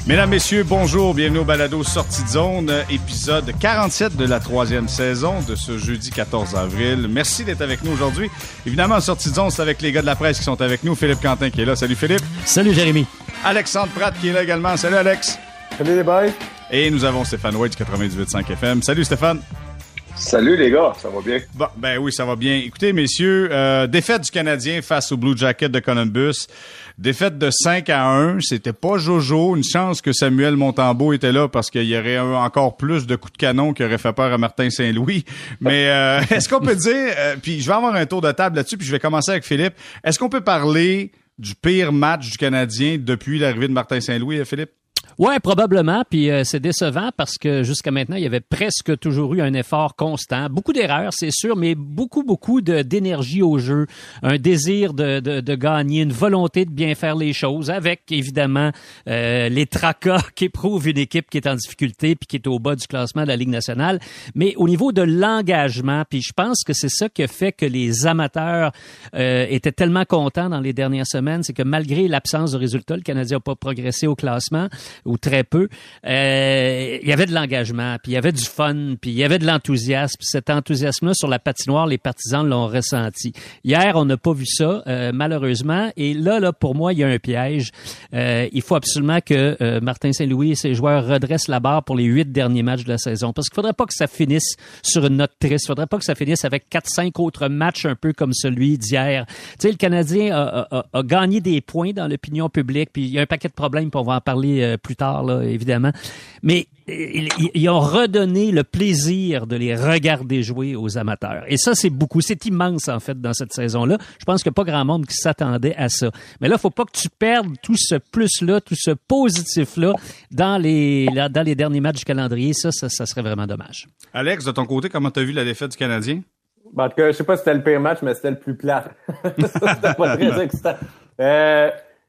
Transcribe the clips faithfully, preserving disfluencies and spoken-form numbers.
Mesdames, Messieurs, bonjour, bienvenue au balado Sortie de zone, épisode quarante-sept de la troisième saison de ce jeudi quatorze avril. Merci d'être avec nous aujourd'hui. Évidemment, Sortie de zone, c'est avec les gars de la presse qui sont avec nous. Philippe Quentin qui est là. Salut Philippe. Salut Jérémy. Alexandre Pratt qui est là également. Salut Alex. Salut les boys. Et nous avons Stéphane White du quatre-vingt-dix-huit virgule cinq F M. Salut Stéphane. Salut les gars, ça va bien? Bon, ben oui, ça va bien. Écoutez, messieurs, euh, défaite du Canadien face au Blue Jackets de Columbus. Défaite de cinq à un. C'était pas Jojo. Une chance que Samuel Montembeault était là parce qu'il y aurait eu encore plus de coups de canon qui auraient fait peur à Martin Saint-Louis. Mais euh, est-ce qu'on peut dire, euh, puis je vais avoir un tour de table là-dessus, puis je vais commencer avec Philippe. Est-ce qu'on peut parler du pire match du Canadien depuis l'arrivée de Martin Saint-Louis, Philippe? Ouais, probablement. Puis euh, c'est décevant parce que jusqu'à maintenant, il y avait presque toujours eu un effort constant. Beaucoup d'erreurs, c'est sûr, mais beaucoup, beaucoup de, d'énergie au jeu, un désir de, de, de gagner, une volonté de bien faire les choses, avec évidemment euh, les tracas qu'éprouve une équipe qui est en difficulté puis qui est au bas du classement de la Ligue nationale. Mais au niveau de l'engagement, puis je pense que c'est ça qui a fait que les amateurs euh, étaient tellement contents dans les dernières semaines, c'est que malgré l'absence de résultats, le Canadien n'a pas progressé au classement, ou très peu, euh, il y avait de l'engagement, puis il y avait du fun, puis il y avait de l'enthousiasme. Puis cet enthousiasme-là sur la patinoire, les partisans l'ont ressenti. Hier, on n'a pas vu ça, euh, malheureusement. Et là, là, pour moi, il y a un piège. Euh, il faut absolument que euh, Martin Saint-Louis et ses joueurs redressent la barre pour les huit derniers matchs de la saison. Parce qu'il faudrait pas que ça finisse sur une note triste. Il faudrait pas que ça finisse avec quatre cinq autres matchs un peu comme celui d'hier. Tu sais, le Canadien a, a, a gagné des points dans l'opinion publique, puis il y a un paquet de problèmes, puis on va en parler euh, plus tard, là, évidemment. Mais ils, ils ont redonné le plaisir de les regarder jouer aux amateurs. Et ça, c'est beaucoup. C'est immense, en fait, dans cette saison-là. Je pense qu'il n'y a pas grand monde qui s'attendait à ça. Mais là, il ne faut pas que tu perdes tout ce plus-là, tout ce positif-là dans les, là, dans les derniers matchs du calendrier. Ça, ça, ça serait vraiment dommage. Alex, de ton côté, comment tu as vu la défaite du Canadien? Ben, en tout cas, je sais pas si c'était le pire match, mais c'était le plus plat. C'était pas très excitant. Euh,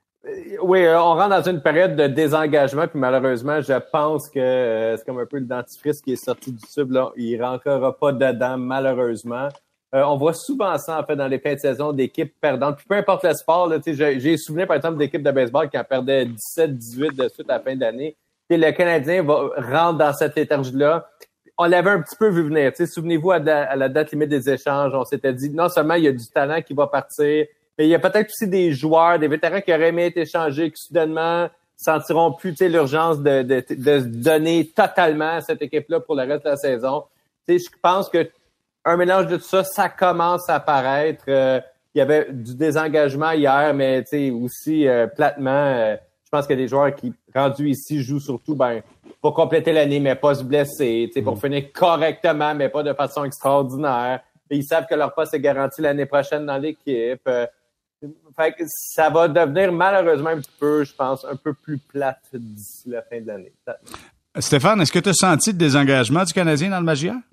Oui, on rentre dans une période de désengagement, puis malheureusement, je pense que euh, c'est comme un peu le dentifrice qui est sorti du tube, là. Il ne rentrera pas dedans, malheureusement. Euh, on voit souvent ça, en fait, dans les fins de saison d'équipes perdantes. Puis peu importe le sport, là, j'ai, j'ai souvenir, par exemple, d'équipes de baseball qui en perdaient dix-sept dix-huit de suite à la fin d'année. Puis le Canadien va rentrer dans cette léthargie-là. On l'avait un petit peu vu venir. T'sais, souvenez-vous, à, da- à la date limite des échanges, on s'était dit, non seulement il y a du talent qui va partir, mais il y a peut-être aussi des joueurs, des vétérans qui auraient aimé être échangés, qui soudainement sentiront plus l'urgence de, de, de se donner totalement à cette équipe-là pour le reste de la saison. T'sais, je pense que un mélange de tout ça, ça commence à apparaître. Euh, il y avait du désengagement hier, mais aussi euh, platement, euh, je pense qu'il y a des joueurs qui, rendus ici, jouent surtout ben pour compléter l'année, mais pas se blesser, pour finir correctement, mais pas de façon extraordinaire. Et ils savent que leur poste est garanti l'année prochaine dans l'équipe. Euh, Fait que ça va devenir malheureusement un petit peu, je pense, un peu plus plate d'ici la fin de l'année. Stéphane, est-ce que tu as senti le désengagement du Canadien dans le match hier?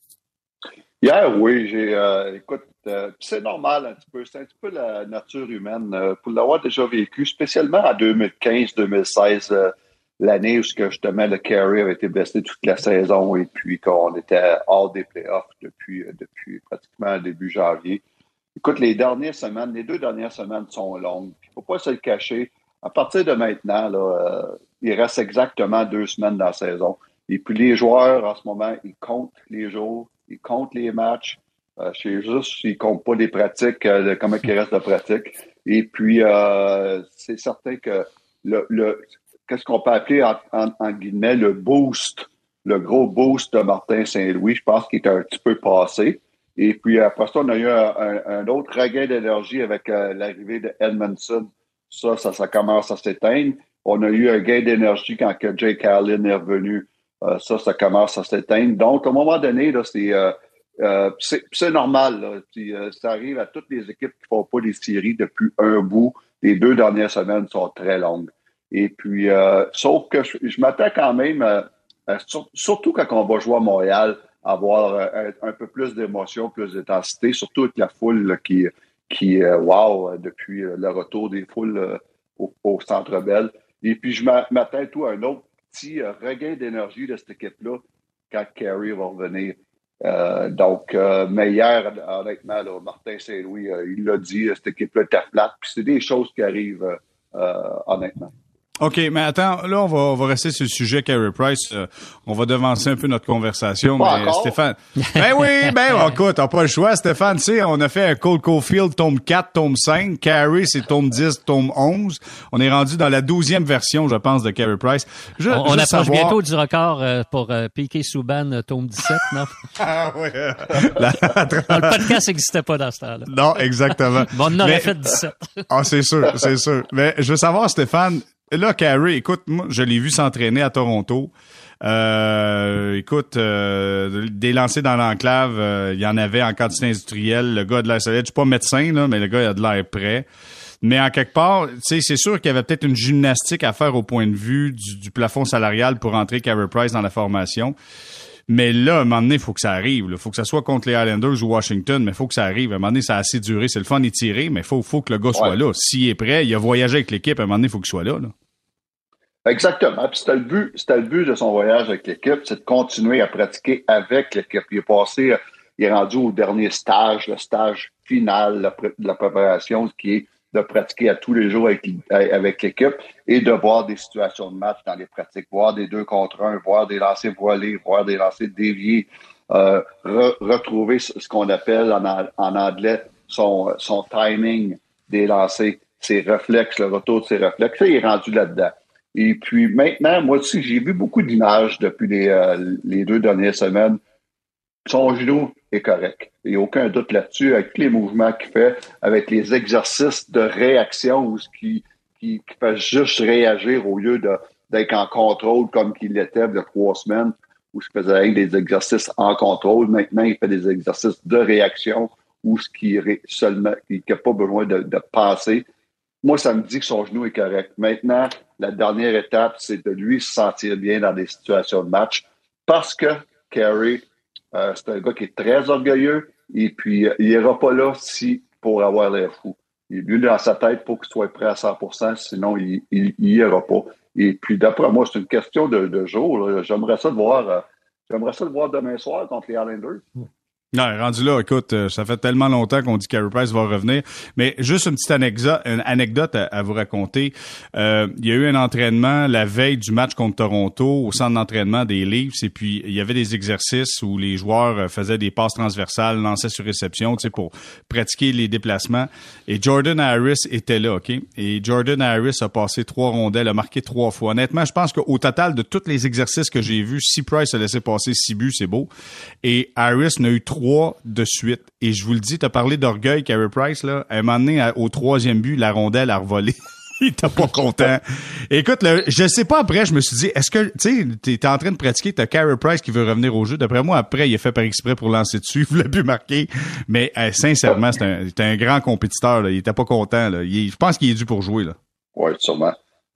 Hier, oui, j'ai euh, écoute, euh, c'est normal un petit peu, c'est un petit peu la nature humaine. Euh, pour l'avoir déjà vécu, spécialement en deux mille quinze deux mille seize, euh, l'année où justement le Carey avait été blessé toute la saison et puis qu'on était hors des playoffs depuis, depuis pratiquement début janvier. Écoute, les dernières semaines, les deux dernières semaines sont longues. Il ne faut pas se le cacher. À partir de maintenant, là, euh, il reste exactement deux semaines dans la saison. Et puis les joueurs, en ce moment, ils comptent les jours, ils comptent les matchs. Euh, je sais juste s'ils ne comptent pas les pratiques, euh, comment il reste de pratiques. Et puis, euh, c'est certain que le, le qu'est-ce qu'on peut appeler, en, en, en guillemets, le boost, le gros boost de Martin Saint-Louis, je pense qu'il est un petit peu passé. Et puis, après ça, on a eu un, un, un autre regain d'énergie avec euh, l'arrivée de Edmondson. Ça, ça, ça commence à s'éteindre. On a eu un gain d'énergie quand que Jake Allen est revenu. Euh, ça, ça commence à s'éteindre. Donc, à un moment donné, là, c'est, euh, euh, c'est, c'est normal. Là. Puis, euh, ça arrive à toutes les équipes qui ne font pas les séries depuis un bout. Les deux dernières semaines sont très longues. Et puis, euh, sauf que je, je m'attends quand même, euh, euh, sur, surtout quand on va jouer à Montréal, avoir euh, un, un peu plus d'émotion, plus d'intensité, surtout avec la foule là, qui, qui euh, wow, depuis euh, le retour des foules euh, au, au Centre Bell. Et puis, je m'attends tout à un autre petit euh, regain d'énergie de cette équipe-là quand Carey va revenir. Euh, donc, euh, mais hier, honnêtement, là, Martin Saint-Louis, euh, il l'a dit, cette équipe-là était plate. Puis c'est des choses qui arrivent, euh, euh, honnêtement. OK, mais attends, là, on va, on va rester sur le sujet Carey Price. Euh, on va devancer un peu notre conversation. Pas mais encore. Stéphane. Ben oui, ben écoute, t'as pas le choix, Stéphane. Tu sais, on a fait un Cole Caulfield tome quatre, tome cinq. Carey, c'est tome dix, tome onze. On est rendu dans la douzième version, je pense, de Carey Price. Je, on on approche savoir... bientôt du record euh, pour euh, P K Subban, euh, tome dix-sept, non? Ah oui. Euh, la... non, le podcast n'existait pas dans ce temps-là. Non, exactement. Bon, on en aurait mais... fait dix-sept. Ah, c'est sûr, c'est sûr. Mais je veux savoir, Stéphane, là, Carey, écoute, moi, je l'ai vu s'entraîner à Toronto. Euh, écoute, euh, des lancers dans l'enclave, euh, il y en avait en quantité industrielle. Le gars a de l'air solide. Je suis pas médecin, là, mais le gars il a de l'air prêt. Mais en quelque part, tu sais, c'est sûr qu'il y avait peut-être une gymnastique à faire au point de vue du, du plafond salarial pour entrer Carey Price dans la formation. Mais là, à un moment donné, il faut que ça arrive. Il faut que ça soit contre les Islanders ou Washington, mais il faut que ça arrive. À un moment donné, ça a assez duré. C'est le fun d'y tirer, mais il faut, faut que le gars soit ouais. là. S'il est prêt, il a voyagé avec l'équipe, à un moment donné, il faut qu'il soit là, là. Exactement. Puis c'était le but, c'était le but de son voyage avec l'équipe, c'est de continuer à pratiquer avec l'équipe. Il est passé, il est rendu au dernier stage, le stage final de la préparation, qui est de pratiquer à tous les jours avec, avec l'équipe et de voir des situations de match dans les pratiques, voir des deux contre un, voir des lancers voilés, voir des lancers déviés, euh, re, retrouver ce qu'on appelle en, en anglais son, son timing des lancers, ses réflexes, le retour de ses réflexes. Ça, il est rendu là-dedans. Et puis maintenant, moi aussi, j'ai vu beaucoup d'images depuis les, euh, les deux dernières semaines. Son genou est correct. Il n'y a aucun doute là-dessus, avec tous les mouvements qu'il fait, avec les exercices de réaction où qui, qui, qui fait juste réagir au lieu de, d'être en contrôle comme qu'il l'était il y a trois semaines, où il faisait des exercices en contrôle. Maintenant, il fait des exercices de réaction où ce qui seulement, qui n'a pas besoin de, de passer. Moi, ça me dit que son genou est correct. Maintenant, la dernière étape, c'est de lui se sentir bien dans des situations de match parce que Carey, euh, c'est un gars qui est très orgueilleux et puis euh, il n'ira pas là si pour avoir l'air fou. Lui, dans sa tête, il faut qu'il soit prêt à cent pour cent, sinon il n'y ira pas. Et puis, d'après moi, c'est une question de, de jour. Là. J'aimerais ça le voir, euh, j'aimerais ça le voir demain soir contre les Islanders. Non, rendu là, écoute, ça fait tellement longtemps qu'on dit que Carey Price va revenir. Mais juste une petite anecdote, une anecdote à, à vous raconter. Euh, il y a eu un entraînement la veille du match contre Toronto au centre d'entraînement des Leafs. Et puis, il y avait des exercices où les joueurs faisaient des passes transversales, lançaient sur réception, tu sais, pour pratiquer les déplacements. Et Jordan Harris était là, OK? Et Jordan Harris a passé trois rondelles, a marqué trois fois. Honnêtement, je pense qu'au total de tous les exercices que j'ai vus, si Price a laissé passer six buts, c'est beau. Et Harris n'a eu trois de suite. Et je vous le dis, t'as parlé d'orgueil, Carey Price, là. À un moment donné, au troisième but, la rondelle a revolé. Il était pas content. Écoute, là, je sais pas après, je me suis dit, est-ce que, tu sais, t'es en train de pratiquer, t'as Carey Price qui veut revenir au jeu. D'après moi, après, il a fait par exprès pour lancer dessus. Il voulait plus marquer. Mais, euh, sincèrement, c'est un, c'est un grand compétiteur, là. Il était pas content, là. Il, je pense qu'il est dû pour jouer, là. Oui, sûrement.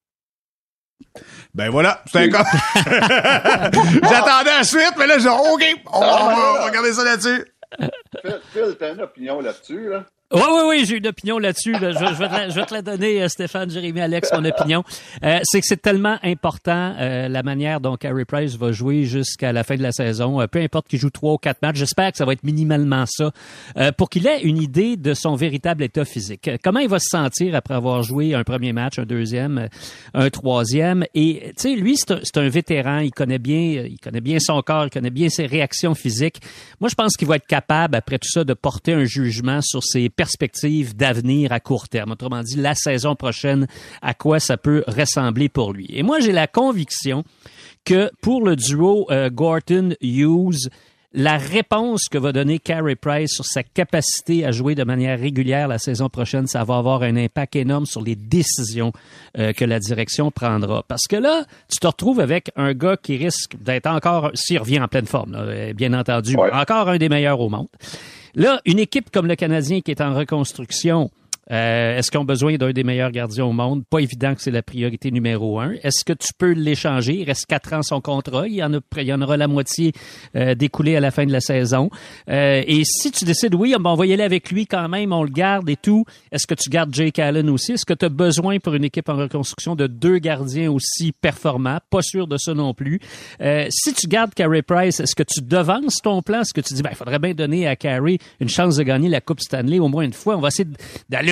Ben voilà, c'est un cas. J'attendais la suite, mais là, j'ai dit, OK, on va, on va regarder ça là-dessus. Phil, Phil, t'as une opinion là-dessus, là? Oui, oui, oui, j'ai une opinion là-dessus. Là. Je, je, vais te la, je vais te la donner, euh, Stéphane, Jérémy, Alex, mon opinion. Euh, c'est que c'est tellement important euh, la manière dont Carey Price va jouer jusqu'à la fin de la saison. Euh, peu importe qu'il joue trois ou quatre matchs, j'espère que ça va être minimalement ça, euh, pour qu'il ait une idée de son véritable état physique. Comment il va se sentir après avoir joué un premier match, un deuxième, un troisième. Et tu sais, lui, c'est un, c'est un vétéran. Il connaît bien, il connaît bien son corps, il connaît bien ses réactions physiques. Moi, je pense qu'il va être capable, après tout ça, de porter un jugement sur ses perspectives d'avenir à court terme. Autrement dit, la saison prochaine, à quoi ça peut ressembler pour lui. Et moi, j'ai la conviction que pour le duo euh, Gorton-Hughes, la réponse que va donner Carey Price sur sa capacité à jouer de manière régulière la saison prochaine, ça va avoir un impact énorme sur les décisions euh, que la direction prendra. Parce que là, tu te retrouves avec un gars qui risque d'être encore, s'il revient en pleine forme, là, bien entendu, ouais. encore un des meilleurs au monde. Là, une équipe comme le Canadien qui est en reconstruction, euh, est-ce qu'ils ont besoin d'un des meilleurs gardiens au monde? Pas évident que c'est la priorité numéro un. Est-ce que tu peux l'échanger? Il reste quatre ans son contrat. Il y en a, il y en aura la moitié euh, découlée à la fin de la saison. Euh, et si tu décides, oui, on va y aller avec lui quand même, on le garde et tout, est-ce que tu gardes Jake Allen aussi? Est-ce que tu as besoin pour une équipe en reconstruction de deux gardiens aussi performants? Pas sûr de ça non plus. Euh, si tu gardes Carey Price, est-ce que tu devances ton plan? Est-ce que tu dis, ben, il faudrait bien donner à Carey une chance de gagner la Coupe Stanley au moins une fois? On va essayer d'aller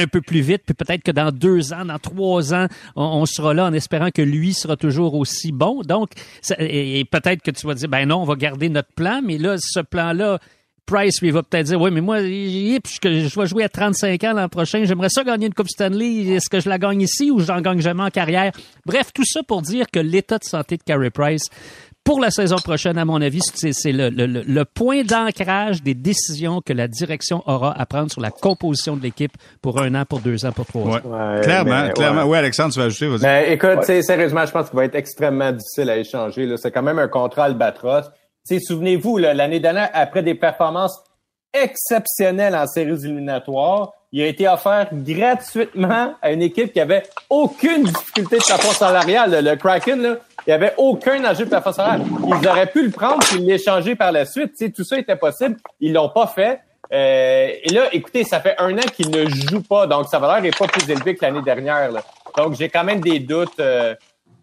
un peu plus vite, puis peut-être que dans deux ans, dans trois ans, on, on sera là en espérant que lui sera toujours aussi bon. Donc, ça, et, et peut-être que tu vas dire, ben non, on va garder notre plan, mais là, ce plan-là, Price, lui, va peut-être dire, oui, mais moi, puisque je vais jouer à trente-cinq ans l'an prochain, j'aimerais ça gagner une Coupe Stanley. Est-ce que je la gagne ici ou j'en gagne jamais en carrière? Bref, tout ça pour dire que l'état de santé de Carey Price, pour la saison prochaine, à mon avis, c'est, c'est le, le, le point d'ancrage des décisions que la direction aura à prendre sur la composition de l'équipe pour un an, pour deux ans, pour trois ouais. ans. Ouais, clairement, mais, clairement. Ouais. Oui, Alexandre, tu vas ajouter, vas-y. Mais écoute, ouais. sérieusement, je pense qu'il va être extrêmement difficile à échanger. Là. C'est quand même un contrat albatros. T'sais, souvenez-vous, là, l'année dernière, après des performances exceptionnelles en séries éliminatoires, il a été offert gratuitement à une équipe qui avait aucune difficulté de plafond salarial. Le, le Kraken, là, il n'y avait aucun enjeu de plafond salarial. Ils auraient pu le prendre et l'échanger par la suite. T'sais, tout ça était possible. Ils l'ont pas fait. Euh, et là, écoutez, ça fait un an qu'il ne joue pas, donc sa valeur n'est pas plus élevée que l'année dernière. Là. Donc, j'ai quand même des doutes. Euh,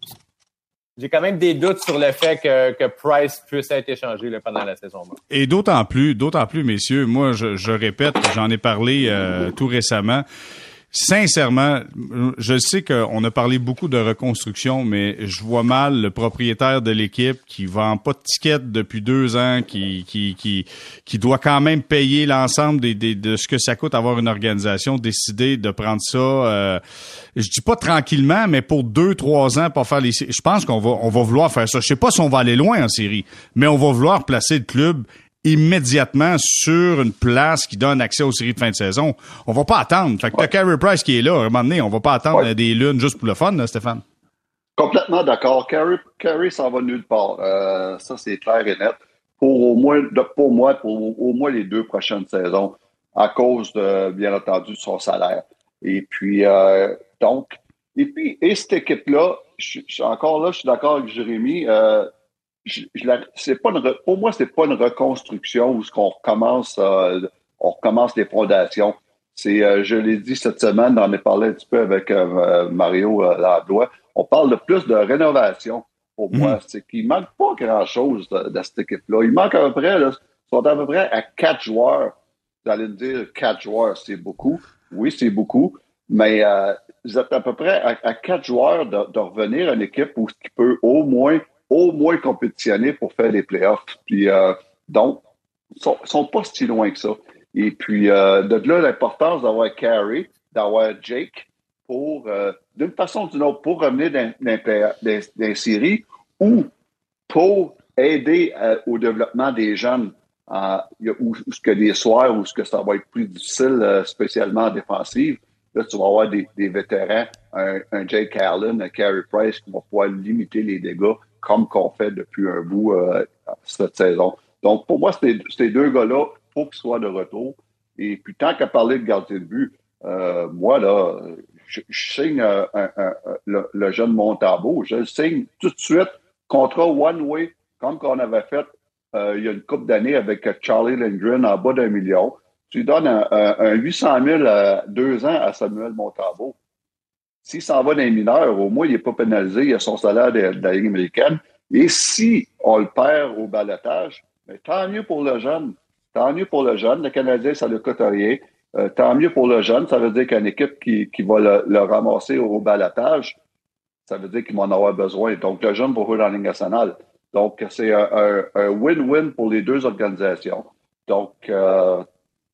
J'ai quand même des doutes sur le fait que, que Price puisse être échangé là, pendant la saison. Et d'autant plus, d'autant plus, messieurs, moi, je, je répète, j'en ai parlé euh, tout récemment. Sincèrement, je sais qu'on a parlé beaucoup de reconstruction, mais je vois mal le propriétaire de l'équipe qui vend pas de tickets depuis deux ans, qui qui qui qui doit quand même payer l'ensemble des, des de ce que ça coûte avoir une organisation, décider de prendre ça. Euh, je dis pas tranquillement, mais pour deux trois ans pour faire les. Je pense qu'on va on va vouloir faire ça. Je sais pas si on va aller loin en série, mais on va vouloir placer le club immédiatement sur une place qui donne accès aux séries de fin de saison. On va pas attendre. Fait que ouais. t'as Carey Price qui est là. À un moment donné, on va pas attendre ouais. des lunes juste pour le fun, là, Stéphane. Complètement d'accord. Carey, Carey s'en va nulle part. Euh, ça, c'est clair et net. Pour au moins, pour moi, pour au moins les deux prochaines saisons, à cause de, bien entendu, de son salaire. Et puis, euh, donc, et puis, et cette équipe-là, je, je, encore là, je suis d'accord avec Jérémy, euh, Je, je la, c'est pas une, pour moi, c'est pas une reconstruction où ce qu'on recommence, euh, on recommence les fondations. C'est, euh, je l'ai dit cette semaine, on en a parlé un petit peu avec euh, Mario euh, Ladois. On parle de plus de rénovation. Pour mmh. moi, c'est qu'il manque pas grand-chose de, de cette équipe-là. Il manque à peu près, là, ils sont à peu près à quatre joueurs. Vous allez me dire, quatre joueurs, c'est beaucoup. Oui, c'est beaucoup. Mais euh, vous êtes à peu près à, à quatre joueurs de, de revenir à une équipe où qui peut au moins au moins compétitionner pour faire les playoffs. Puis, euh, donc, ils sont, sont pas si loin que ça. Et puis, euh, de là, l'importance d'avoir Carey, d'avoir Jake, pour, euh, d'une façon ou d'une autre, pour revenir dans, dans, dans, dans les séries ou pour aider euh, au développement des jeunes, euh, où, où ce que les soirs, où ce que ça va être plus difficile, euh, spécialement en défensive. Là, tu vas avoir des, des vétérans, un, un Jake Allen, un Carey Price, qui vont pouvoir limiter les dégâts comme qu'on fait depuis un bout euh, cette saison. Donc, pour moi, ces, ces deux gars-là, il faut qu'ils soient de retour. Et puis, tant qu'à parler de gardien de but, euh, moi, là, je, je signe un, un, un, le, le jeune Montembeault. Je le signe tout de suite, contrat one-way, comme qu'on avait fait euh, il y a une couple d'années avec Charlie Lindgren en bas d'un million. Tu lui donnes un, un, un huit cent mille à deux ans à Samuel Montembeault. S'il s'en va dans les mineurs, au moins, il n'est pas pénalisé, il a son salaire de, de la Ligue américaine. Et si on le perd au balotage, mais tant mieux pour le jeune. Tant mieux pour le jeune. Le Canadien, ça ne coûte rien. Euh, tant mieux pour le jeune. Ça veut dire qu'une équipe qui, qui va le, le ramasser au, au balotage, ça veut dire qu'il va en avoir besoin. Donc, le jeune va jouer dans la Ligue nationale. Donc, c'est un, un, un win-win pour les deux organisations. Donc, euh,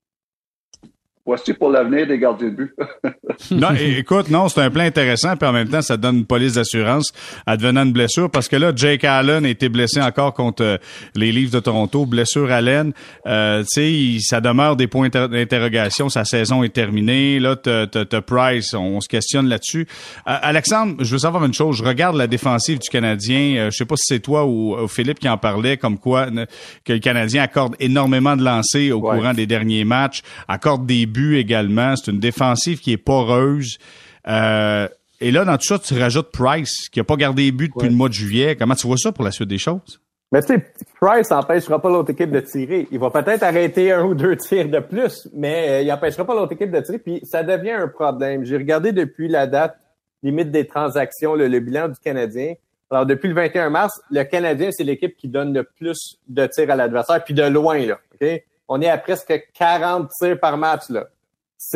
voici pour l'avenir des gardiens de but. Non, écoute, non, c'est un plan intéressant, puis en même temps, ça donne une police d'assurance advenant une blessure, parce que là, Jake Allen a été blessé encore contre euh, les Leafs de Toronto, blessure Allen. Euh, tu sais, ça demeure des points d'interrogation, sa saison est terminée. Là, t'as, t'as, t'as Price, on, on se questionne là-dessus. Euh, Alexandre, je veux savoir une chose, je regarde la défensive du Canadien, euh, je sais pas si c'est toi ou, ou Philippe qui en parlait, comme quoi ne, que le Canadien accorde énormément de lancers au ouais. courant des derniers matchs, accorde des buts également. C'est une défensive qui est poreuse. Euh, et là, dans tout ça, tu rajoutes Price, qui n'a pas gardé les buts depuis ouais. le mois de juillet. Comment tu vois ça pour la suite des choses? Mais tu sais, Price n'empêchera pas l'autre équipe de tirer. Il va peut-être arrêter un ou deux tirs de plus, mais euh, il n'empêchera pas l'autre équipe de tirer. Puis ça devient un problème. J'ai regardé depuis la date limite des transactions, le, le bilan du Canadien. Alors, depuis le vingt et un mars, le Canadien, c'est l'équipe qui donne le plus de tirs à l'adversaire, puis de loin, là. OK? On est à presque quarante tirs par match, là. C'est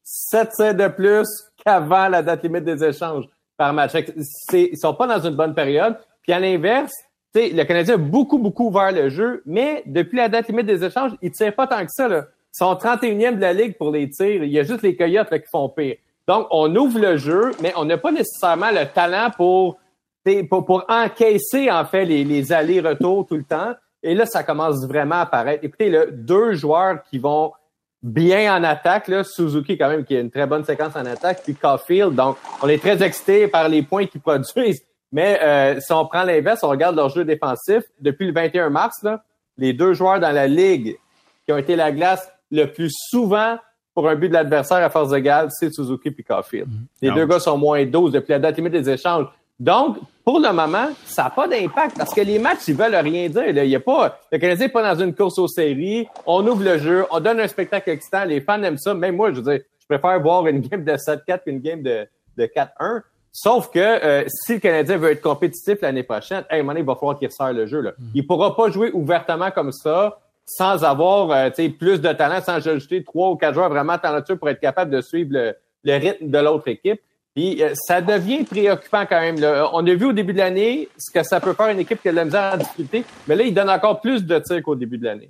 sept tirs de plus qu'avant la date limite des échanges par match. C'est, ils sont pas dans une bonne période. Puis à l'inverse, tu sais, le Canadien a beaucoup, beaucoup ouvert le jeu, mais depuis la date limite des échanges, ils tirent pas tant que ça, là. Ils sont trente et unième de la Ligue pour les tirs. Il y a juste les Coyotes là, qui font pire. Donc, on ouvre le jeu, mais on n'a pas nécessairement le talent pour, pour, pour encaisser, en fait, les, les allers-retours tout le temps. Et là, ça commence vraiment à apparaître. Écoutez, là, deux joueurs qui vont bien en attaque, là, Suzuki, quand même, qui a une très bonne séquence en attaque, puis Caulfield. Donc, on est très excités par les points qu'ils produisent. Mais euh, si on prend l'inverse, on regarde leur jeu défensif. Depuis le vingt et un mars, là, les deux joueurs dans la Ligue qui ont été la glace le plus souvent pour un but de l'adversaire à force égale, c'est Suzuki puis Caulfield. Les non. deux gars sont moins douze depuis la date limite des échanges. Donc, pour le moment, ça n'a pas d'impact parce que les matchs, ils veulent rien dire. Là. Il y a pas, le Canadien n'est pas dans une course aux séries. On ouvre le jeu, on donne un spectacle excitant. Les fans aiment ça. Même moi, je veux dire, je préfère voir une game de sept quatre qu'une game de, de quatre un. Sauf que euh, si le Canadien veut être compétitif l'année prochaine, hey, à un moment donné, il va falloir qu'il resserre le jeu. Là. Il pourra pas jouer ouvertement comme ça sans avoir euh, plus de talent, sans ajouter trois ou quatre joueurs vraiment talentueux pour être capable de suivre le, le rythme de l'autre équipe. Puis euh, ça devient préoccupant quand même. Là. On a vu au début de l'année ce que ça peut faire une équipe qui a de la misère en difficulté, mais là, il donne encore plus de tirs qu'au début de l'année.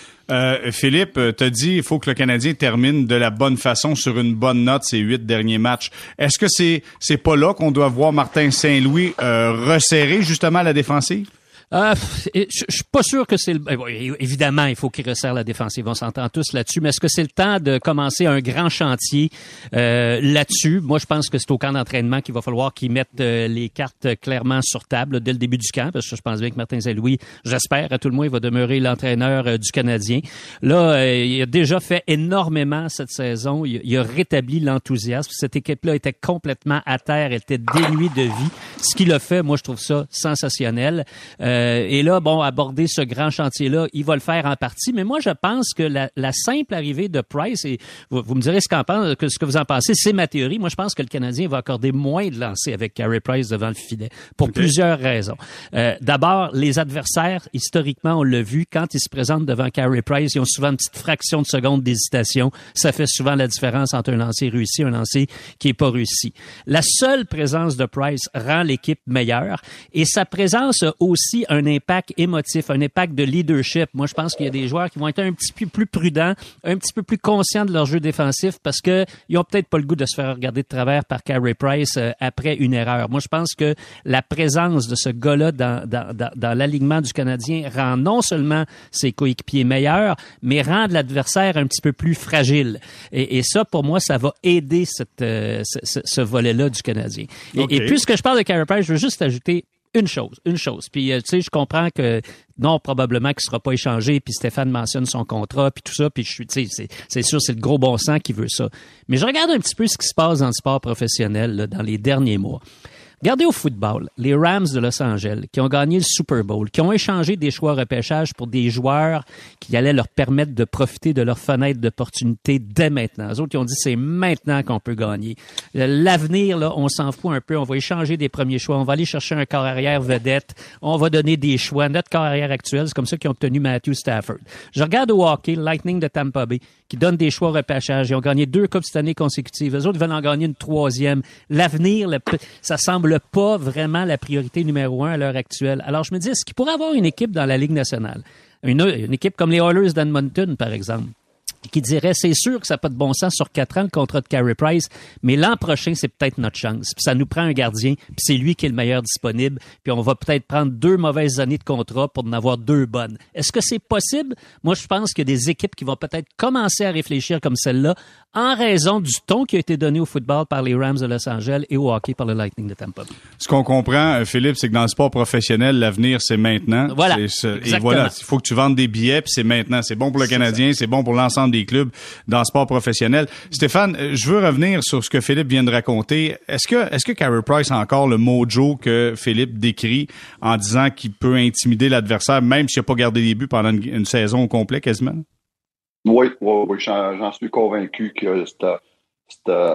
Euh, Philippe, t'as dit il faut que le Canadien termine de la bonne façon sur une bonne note ces huit derniers matchs. Est-ce que c'est c'est pas là qu'on doit voir Martin Saint-Louis euh, resserrer justement la défensive? Euh, je, je suis pas sûr que c'est le... Évidemment, il faut qu'il resserre la défensive. On s'entend tous là-dessus. Mais est-ce que c'est le temps de commencer un grand chantier euh, là-dessus? Moi, je pense que c'est au camp d'entraînement qu'il va falloir qu'ils mettent euh, les cartes clairement sur table là, dès le début du camp. Parce que je pense bien que Martin Saint-Louis, j'espère, à tout le moins, il va demeurer l'entraîneur euh, du Canadien. Là, euh, il a déjà fait énormément cette saison. Il, il a rétabli l'enthousiasme. Cette équipe-là était complètement à terre. Elle était dénuée de vie. Ce qu'il a fait, moi, je trouve ça sensationnel. Euh, Et là, bon, aborder ce grand chantier-là, il va le faire en partie. Mais moi, je pense que la, la simple arrivée de Price, et vous, vous me direz ce, qu'en pense, que, ce que vous en pensez, c'est ma théorie. Moi, je pense que le Canadien va accorder moins de lancers avec Carey Price devant le filet pour okay. plusieurs raisons. Euh, d'abord, les adversaires, historiquement, on l'a vu, quand ils se présentent devant Carey Price, ils ont souvent une petite fraction de seconde d'hésitation. Ça fait souvent la différence entre un lancer réussi et un lancer qui est pas réussi. La seule présence de Price rend l'équipe meilleure et sa présence a aussi un impact émotif, un impact de leadership. Moi, je pense qu'il y a des joueurs qui vont être un petit peu plus prudents, un petit peu plus conscients de leur jeu défensif parce que ils ont peut-être pas le goût de se faire regarder de travers par Carey Price euh, après une erreur. Moi, je pense que la présence de ce gars-là dans, dans, dans, dans l'alignement du Canadien rend non seulement ses coéquipiers meilleurs, mais rend l'adversaire un petit peu plus fragile. Et, et ça, pour moi, ça va aider cette, euh, ce, ce, ce volet-là du Canadien. Et, okay. et puisque je parle de Carey Price, je veux juste ajouter Une chose, une chose. Puis, euh, tu sais, je comprends que non, probablement qu'il sera pas échangé, puis Stéphane mentionne son contrat, puis tout ça, puis je suis, tu sais, c'est, c'est sûr, c'est le gros bon sens qui veut ça. Mais je regarde un petit peu ce qui se passe dans le sport professionnel là, dans les derniers mois. Regardez au football, les Rams de Los Angeles, qui ont gagné le Super Bowl, qui ont échangé des choix repêchage pour des joueurs qui allaient leur permettre de profiter de leur fenêtre d'opportunité dès maintenant. Les autres, ils ont dit, c'est maintenant qu'on peut gagner. L'avenir, là, on s'en fout un peu. On va échanger des premiers choix. On va aller chercher un corps arrière vedette. On va donner des choix. Notre corps arrière actuel, c'est comme ça qu'ils ont obtenu Matthew Stafford. Je regarde au hockey, le Lightning de Tampa Bay, qui donne des choix repêchage. Ils ont gagné deux coupes cette année consécutives. Les autres veulent en gagner une troisième. L'avenir, le, ça semble pas vraiment la priorité numéro un à l'heure actuelle. Alors, je me dis, est-ce qu'il pourrait avoir une équipe dans la Ligue nationale? Une, une équipe comme les Oilers d'Edmonton, par exemple, qui dirait, c'est sûr que ça n'a pas de bon sens sur quatre ans, le contrat de Carey Price, mais l'an prochain, c'est peut-être notre chance. Puis ça nous prend un gardien, puis c'est lui qui est le meilleur disponible, puis on va peut-être prendre deux mauvaises années de contrat pour en avoir deux bonnes. Est-ce que c'est possible? Moi, je pense qu'il y a des équipes qui vont peut-être commencer à réfléchir comme celle-là en raison du ton qui a été donné au football par les Rams de Los Angeles et au hockey par le Lightning de Tampa Bay. Ce qu'on comprend, Philippe, c'est que dans le sport professionnel, l'avenir, c'est maintenant. Voilà. C'est, c'est, et voilà, il faut que tu vendes des billets, puis c'est maintenant. C'est bon pour le c'est Canadien, ça. C'est bon pour l'ensemble des clubs dans le sport professionnel. Stéphane, je veux revenir sur ce que Philippe vient de raconter. Est-ce que est-ce que Carey Price a encore le mojo que Philippe décrit en disant qu'il peut intimider l'adversaire, même s'il n'a pas gardé des buts pendant une, une saison au complet quasiment? Oui, oui, oui, j'en, j'en suis convaincu que c'était, c'était,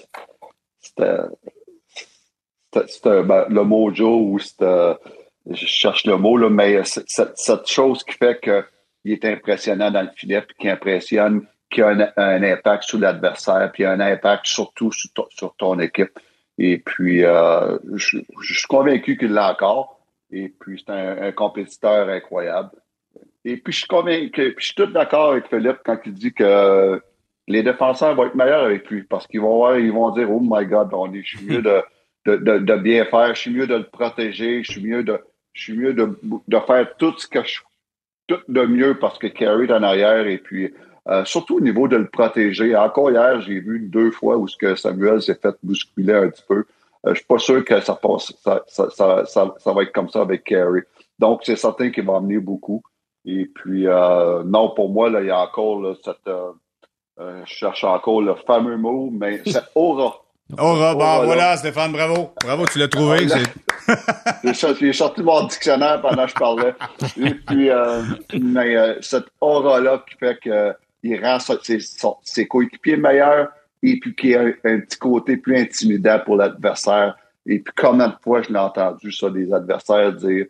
c'était, c'était, c'était ben, le mojo ou c'était, je cherche le mot, là, mais cette, cette chose qui fait que il est impressionnant dans le filet puis qui impressionne qui a un, un impact sur l'adversaire, puis un impact surtout sur, to, sur ton équipe. Et puis, euh, je, je suis convaincu qu'il l'a encore. Et puis, c'est un, un compétiteur incroyable. Et puis, je suis convaincu, puis je suis tout d'accord avec Philippe quand il dit que les défenseurs vont être meilleurs avec lui parce qu'ils vont voir, ils vont dire, oh my God, on est, je suis mieux de, de, de, de bien faire, je suis mieux de le protéger, je suis mieux de, je suis mieux de, de faire tout ce que je, tout de mieux parce que Carey est en arrière et puis, Euh, surtout au niveau de le protéger. Encore hier, j'ai vu deux fois où ce que Samuel s'est fait bousculer un petit peu. Euh, je suis pas sûr que ça passe, ça, ça, ça, ça, ça va être comme ça avec Carey. Donc, c'est certain qu'il va amener beaucoup. Et puis, euh, non, pour moi, là, il y a encore là, cette... Euh, euh, je cherche encore le fameux mot, mais c'est aura. Aura, bon, voilà, Stéphane, bravo. Bravo, tu l'as trouvé. Ah, c'est... J'ai sorti mon dictionnaire pendant que je parlais. Et puis, euh, mais euh, cette aura-là qui fait que il rend ses, ses coéquipiers meilleurs et puis qu'il y a un, un petit côté plus intimidant pour l'adversaire. Et puis combien de fois je l'ai entendu ça des adversaires dire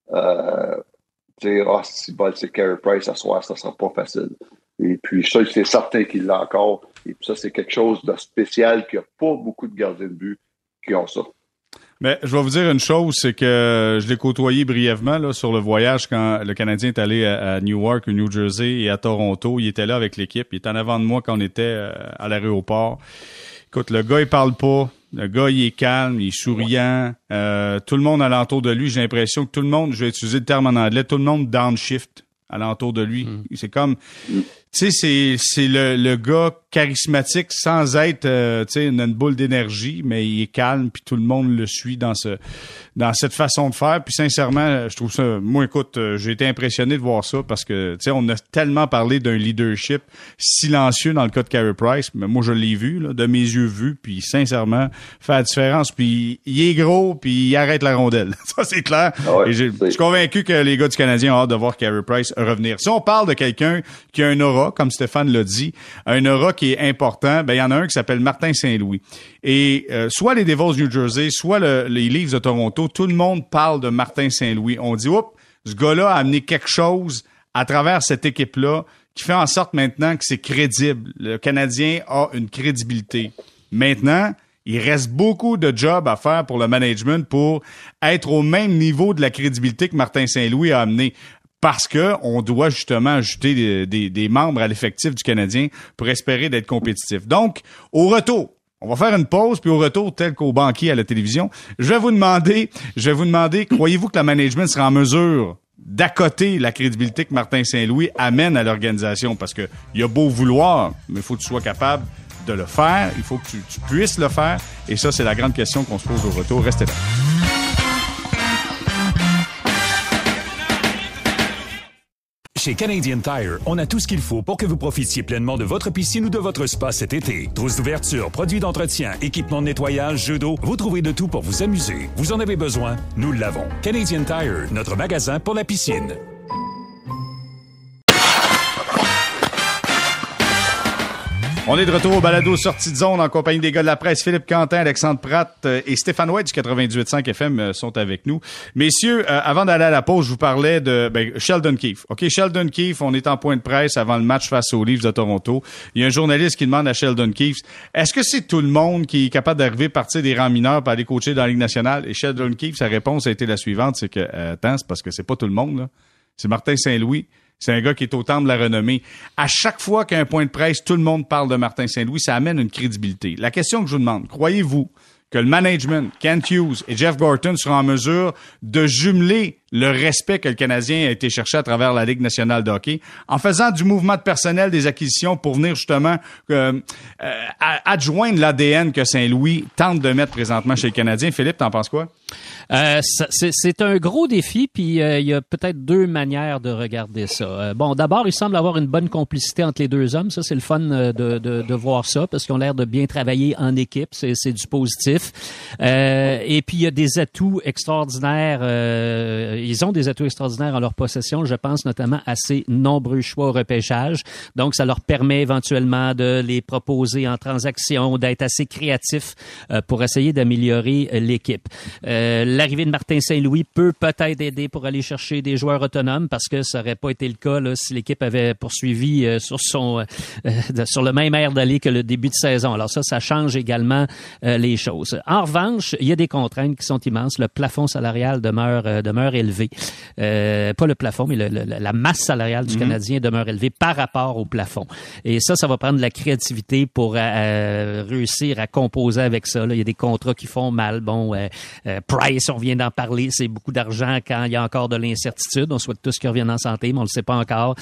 euh, dire ah oh, si bon, c'est Carey Price ce soir, ça sera pas facile. Et puis ça, c'est certain qu'il l'a encore. Et puis ça, c'est quelque chose de spécial qu'il n'y a pas beaucoup de gardiens de but qui ont ça. Mais je vais vous dire une chose, c'est que je l'ai côtoyé brièvement là sur le voyage quand le Canadien est allé à, à Newark, au New Jersey et à Toronto. Il était là avec l'équipe. Il était en avant de moi quand on était à l'aéroport. Écoute, le gars, il parle pas. Le gars, il est calme, il est souriant. Euh, tout le monde alentour de lui, j'ai l'impression que tout le monde, je vais utiliser le terme en anglais, tout le monde downshift alentour de lui. Mm. C'est comme... Tu sais, c'est, c'est le, le gars charismatique sans être, euh, tu sais, une, une boule d'énergie, mais il est calme, puis tout le monde le suit dans ce, dans cette façon de faire. Puis sincèrement, je trouve ça, moi, écoute, j'ai été impressionné de voir ça parce que, tu sais, on a tellement parlé d'un leadership silencieux dans le cas de Carey Price, mais moi, je l'ai vu, là, de mes yeux vus, puis sincèrement, fait la différence. Puis il est gros, puis il arrête la rondelle. Ça, c'est clair. Ah ouais, Et j'ai, je suis convaincu que les gars du Canadien ont hâte de voir Carey Price revenir. Si on parle de quelqu'un qui a un aura, comme Stéphane l'a dit, un aura qui est important, ben il y en a un qui s'appelle Martin Saint-Louis. Et euh, soit les Devils New Jersey, soit le, les Leafs de Toronto, tout le monde parle de Martin Saint-Louis. On dit, oups, ce gars-là a amené quelque chose à travers cette équipe-là qui fait en sorte maintenant que c'est crédible. Le Canadien a une crédibilité. Maintenant, il reste beaucoup de jobs à faire pour le management pour être au même niveau de la crédibilité que Martin Saint-Louis a amené. Parce que on doit justement ajouter des, des, des membres à l'effectif du Canadien pour espérer d'être compétitif. Donc, au retour, on va faire une pause, puis au retour, tel qu'au banquier à la télévision, je vais vous demander, je vais vous demander, croyez-vous que le management sera en mesure d'accoter la crédibilité que Martin Saint-Louis amène à l'organisation? Parce que il y a beau vouloir, mais il faut que tu sois capable de le faire, il faut que tu, tu puisses le faire, et ça, c'est la grande question qu'on se pose au retour. Restez là. Chez Canadian Tire, on a tout ce qu'il faut pour que vous profitiez pleinement de votre piscine ou de votre spa cet été. Trousse d'ouverture, produits d'entretien, équipements de nettoyage, jeux d'eau, vous trouvez de tout pour vous amuser. Vous en avez besoin? Nous l'avons. Canadian Tire, notre magasin pour la piscine. On est de retour au balado Sortie de zone en compagnie des gars de la presse. Philippe Quentin, Alexandre Pratt et Stéphane White du quatre-vingt-dix-huit virgule cinq F M sont avec nous. Messieurs, euh, avant d'aller à la pause, je vous parlais de ben, Sheldon Keefe. OK, Sheldon Keefe, on est en point de presse avant le match face aux Leafs de Toronto. Il y a un journaliste qui demande à Sheldon Keefe, est-ce que c'est tout le monde qui est capable d'arriver à partir des rangs mineurs pour aller coacher dans la Ligue nationale? Et Sheldon Keefe, sa réponse a été la suivante, c'est que, euh, attends, c'est parce que c'est pas tout le monde, là. C'est Martin Saint-Louis. C'est un gars qui est au temple de la renommée. À chaque fois qu'il y a un point de presse, tout le monde parle de Martin Saint-Louis. Ça amène une crédibilité. La question que je vous demande, croyez-vous que le management, Kent Hughes et Jeff Gorton seront en mesure de jumeler le respect que le Canadien a été chercher à travers la Ligue nationale de hockey en faisant du mouvement de personnel, des acquisitions pour venir justement euh, euh, adjoindre l'A D N que Saint-Louis tente de mettre présentement chez le Canadien. Philippe, t'en penses quoi? Euh, c'est, c'est un gros défi, puis euh, il y a peut-être deux manières de regarder ça. Euh, bon, d'abord, il semble avoir une bonne complicité entre les deux hommes. Ça, c'est le fun de, de, de voir ça, parce qu'ils ont l'air de bien travailler en équipe. C'est, c'est du positif. Euh, et puis, il y a des atouts extraordinaires. Euh, ils ont des atouts extraordinaires en leur possession. Je pense notamment à ces nombreux choix au repêchage. Donc, ça leur permet éventuellement de les proposer en transaction, d'être assez créatifs euh, pour essayer d'améliorer euh, l'équipe. Euh, l'arrivée de Martin Saint-Louis peut peut-être aider pour aller chercher des joueurs autonomes parce que ça n'aurait pas été le cas là, si l'équipe avait poursuivi euh, sur son euh, sur le même air d'aller que le début de saison. Alors ça, ça change également euh, les choses. En revanche, il y a des contraintes qui sont immenses. Le plafond salarial demeure euh, demeure élevé. Euh, pas le plafond, mais le, le, la masse salariale du mm-hmm. Canadien demeure élevée par rapport au plafond. Et ça, ça va prendre de la créativité pour euh, réussir à composer avec ça. Là, il y a des contrats qui font mal. Bon, euh, euh, Price, on vient d'en parler, c'est beaucoup d'argent quand il y a encore de l'incertitude. On souhaite tous qu'ils reviennent en santé, mais on le sait pas encore.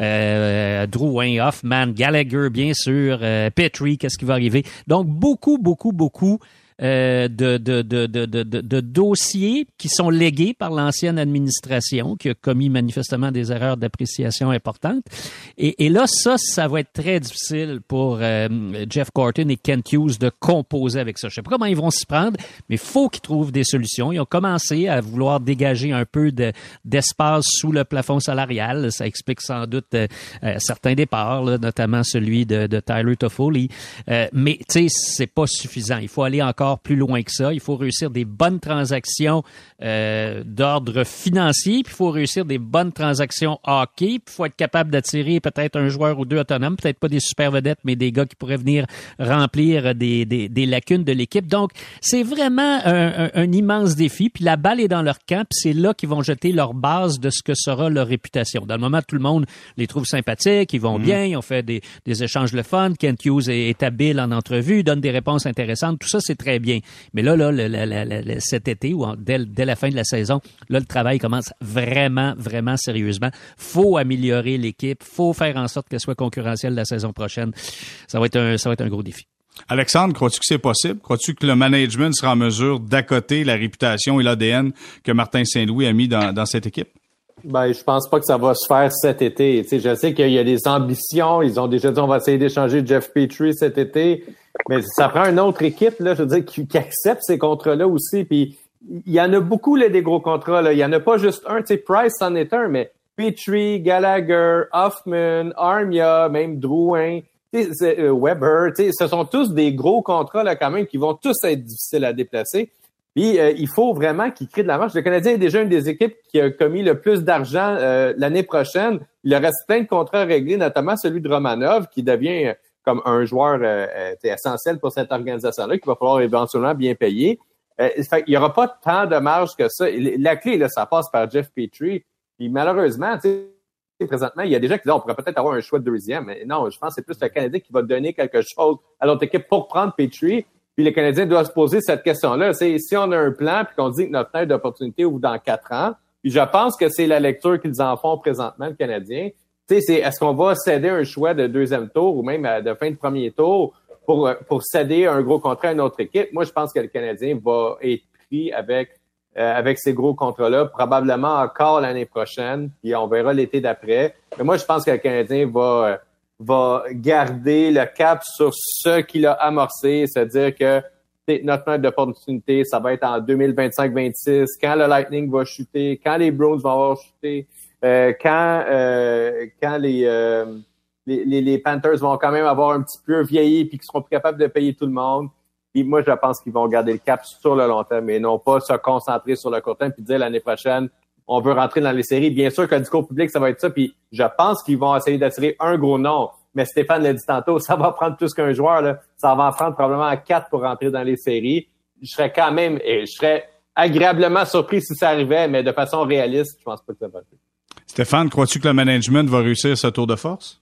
Euh, Drouin, Hoffman, Gallagher, bien sûr, euh, Petrie, qu'est-ce qui va arriver? Donc, beaucoup, beaucoup, beaucoup Euh, de, de, de, de, de, de dossiers qui sont légués par l'ancienne administration qui a commis manifestement des erreurs d'appréciation importantes. Et, et là, ça, ça va être très difficile pour euh, Jeff Gorton et Kent Hughes de composer avec ça. Je sais pas comment ils vont s'y prendre, mais il faut qu'ils trouvent des solutions. Ils ont commencé à vouloir dégager un peu de, d'espace sous le plafond salarial. Ça explique sans doute euh, euh, certains départs, là, notamment celui de, de Tyler Toffoli. Euh, mais, tu sais, c'est pas suffisant. Il faut aller encore plus loin que ça. Il faut réussir des bonnes transactions euh, d'ordre financier, puis il faut réussir des bonnes transactions hockey, puis il faut être capable d'attirer peut-être un joueur ou deux autonomes, peut-être pas des super vedettes, mais des gars qui pourraient venir remplir des, des, des lacunes de l'équipe. Donc, c'est vraiment un, un, un immense défi, puis la balle est dans leur camp, puis c'est là qu'ils vont jeter leur base de ce que sera leur réputation. Dans le moment, tout le monde les trouve sympathiques, ils vont mmh. bien, ils ont fait des, des échanges le fun, Kent Hughes est, est habile en entrevue, donne des réponses intéressantes, tout ça, c'est très bien. Mais là, là, le, le, le, le, cet été ou en, dès, dès la fin de la saison, là, le travail commence vraiment, vraiment sérieusement. Faut améliorer l'équipe, faut faire en sorte qu'elle soit concurrentielle la saison prochaine. Ça va être un, ça va être un gros défi. Alexandre, crois-tu que c'est possible? Crois-tu que le management sera en mesure d'accoter la réputation et l'A D N que Martin Saint-Louis a mis dans, dans cette équipe? Ben, je pense pas que ça va se faire cet été. Tu sais, je sais qu'il y a des ambitions. Ils ont déjà dit on va essayer d'échanger Jeff Petrie cet été. Mais ça prend une autre équipe, là, je veux dire, qui, qui accepte ces contrats-là aussi. Puis il y en a beaucoup, là, des gros contrats, là. Il y en a pas juste un. Tu sais, Price en est un, mais Petrie, Gallagher, Hoffman, Armia, même Drouin, tu sais, euh, Weber, tu sais, ce sont tous des gros contrats, là, quand même, qui vont tous être difficiles à déplacer. Puis euh, il faut vraiment qu'ils créent de la marge. Le Canadien est déjà une des équipes qui a commis le plus d'argent euh, l'année prochaine. Il leur reste plein de contrats réglés, notamment celui de Romanov, qui devient euh, comme un joueur euh, euh, essentiel pour cette organisation-là, qu'il va falloir éventuellement bien payer. Euh, fait il n'y aura pas tant de marge que ça. La clé, là, ça passe par Jeff Petrie. Puis malheureusement, tu sais, présentement, il y a des gens qui disent on pourrait peut-être avoir un choix de deuxième. Mais non, je pense que c'est plus le Canadien qui va donner quelque chose à l'autre équipe pour prendre Petrie. Puis les Canadiens doivent se poser cette question-là. C'est si on a un plan puis qu'on dit que notre fenêtre d'opportunité ouvre dans quatre ans, puis je pense que c'est la lecture qu'ils en font présentement, le Canadien. Tu sais, c'est est-ce qu'on va céder un choix de deuxième tour ou même de fin de premier tour pour pour céder un gros contrat à une autre équipe? Moi, je pense que le Canadien va être pris avec euh, avec ces gros contrats-là, probablement encore l'année prochaine, puis on verra l'été d'après. Mais moi, je pense que le Canadien va... Euh, va garder le cap sur ce qu'il a amorcé, c'est-à-dire que notre fenêtre d'opportunité, ça va être en deux mille vingt-cinq vingt-six, quand le Lightning va chuter, quand les Bruins vont avoir chuté, euh, quand euh, quand les, euh, les, les les Panthers vont quand même avoir un petit peu vieilli puis qu'ils seront plus capables de payer tout le monde. Puis moi, je pense qu'ils vont garder le cap sur le long terme et non pas se concentrer sur le court terme puis dire l'année prochaine, on veut rentrer dans les séries. Bien sûr que le discours public, ça va être ça. Puis je pense qu'ils vont essayer d'attirer un gros nom. Mais Stéphane l'a dit tantôt, ça va prendre plus qu'un joueur. Là. Ça va en prendre probablement quatre pour rentrer dans les séries. Je serais quand même, et je serais agréablement surpris si ça arrivait, mais de façon réaliste, je pense pas que ça va arriver. Stéphane, crois-tu que le management va réussir ce tour de force?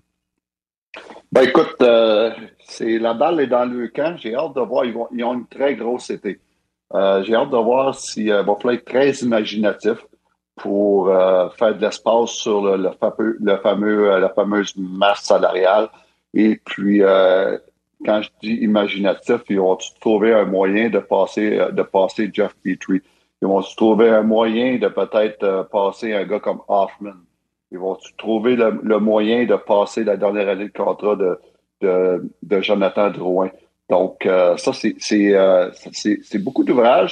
Ben écoute, euh, c'est la balle est dans le camp. J'ai hâte de voir. Ils, vont, ils ont une très grosse été. Euh, j'ai hâte de voir s'il euh, va falloir être très imaginatif pour euh, faire de l'espace sur le, le fameux, le fameux, euh, la fameuse masse salariale. Et puis, euh, quand je dis imaginatif, ils vont trouver un moyen de passer, de passer Jeff Petrie. Ils vont trouver un moyen de peut-être euh, passer un gars comme Hoffman. Ils vont trouver le, le moyen de passer la dernière année de contrat de, de, de Jonathan Drouin. Donc, euh, ça, c'est, c'est, euh, c'est, c'est beaucoup d'ouvrages.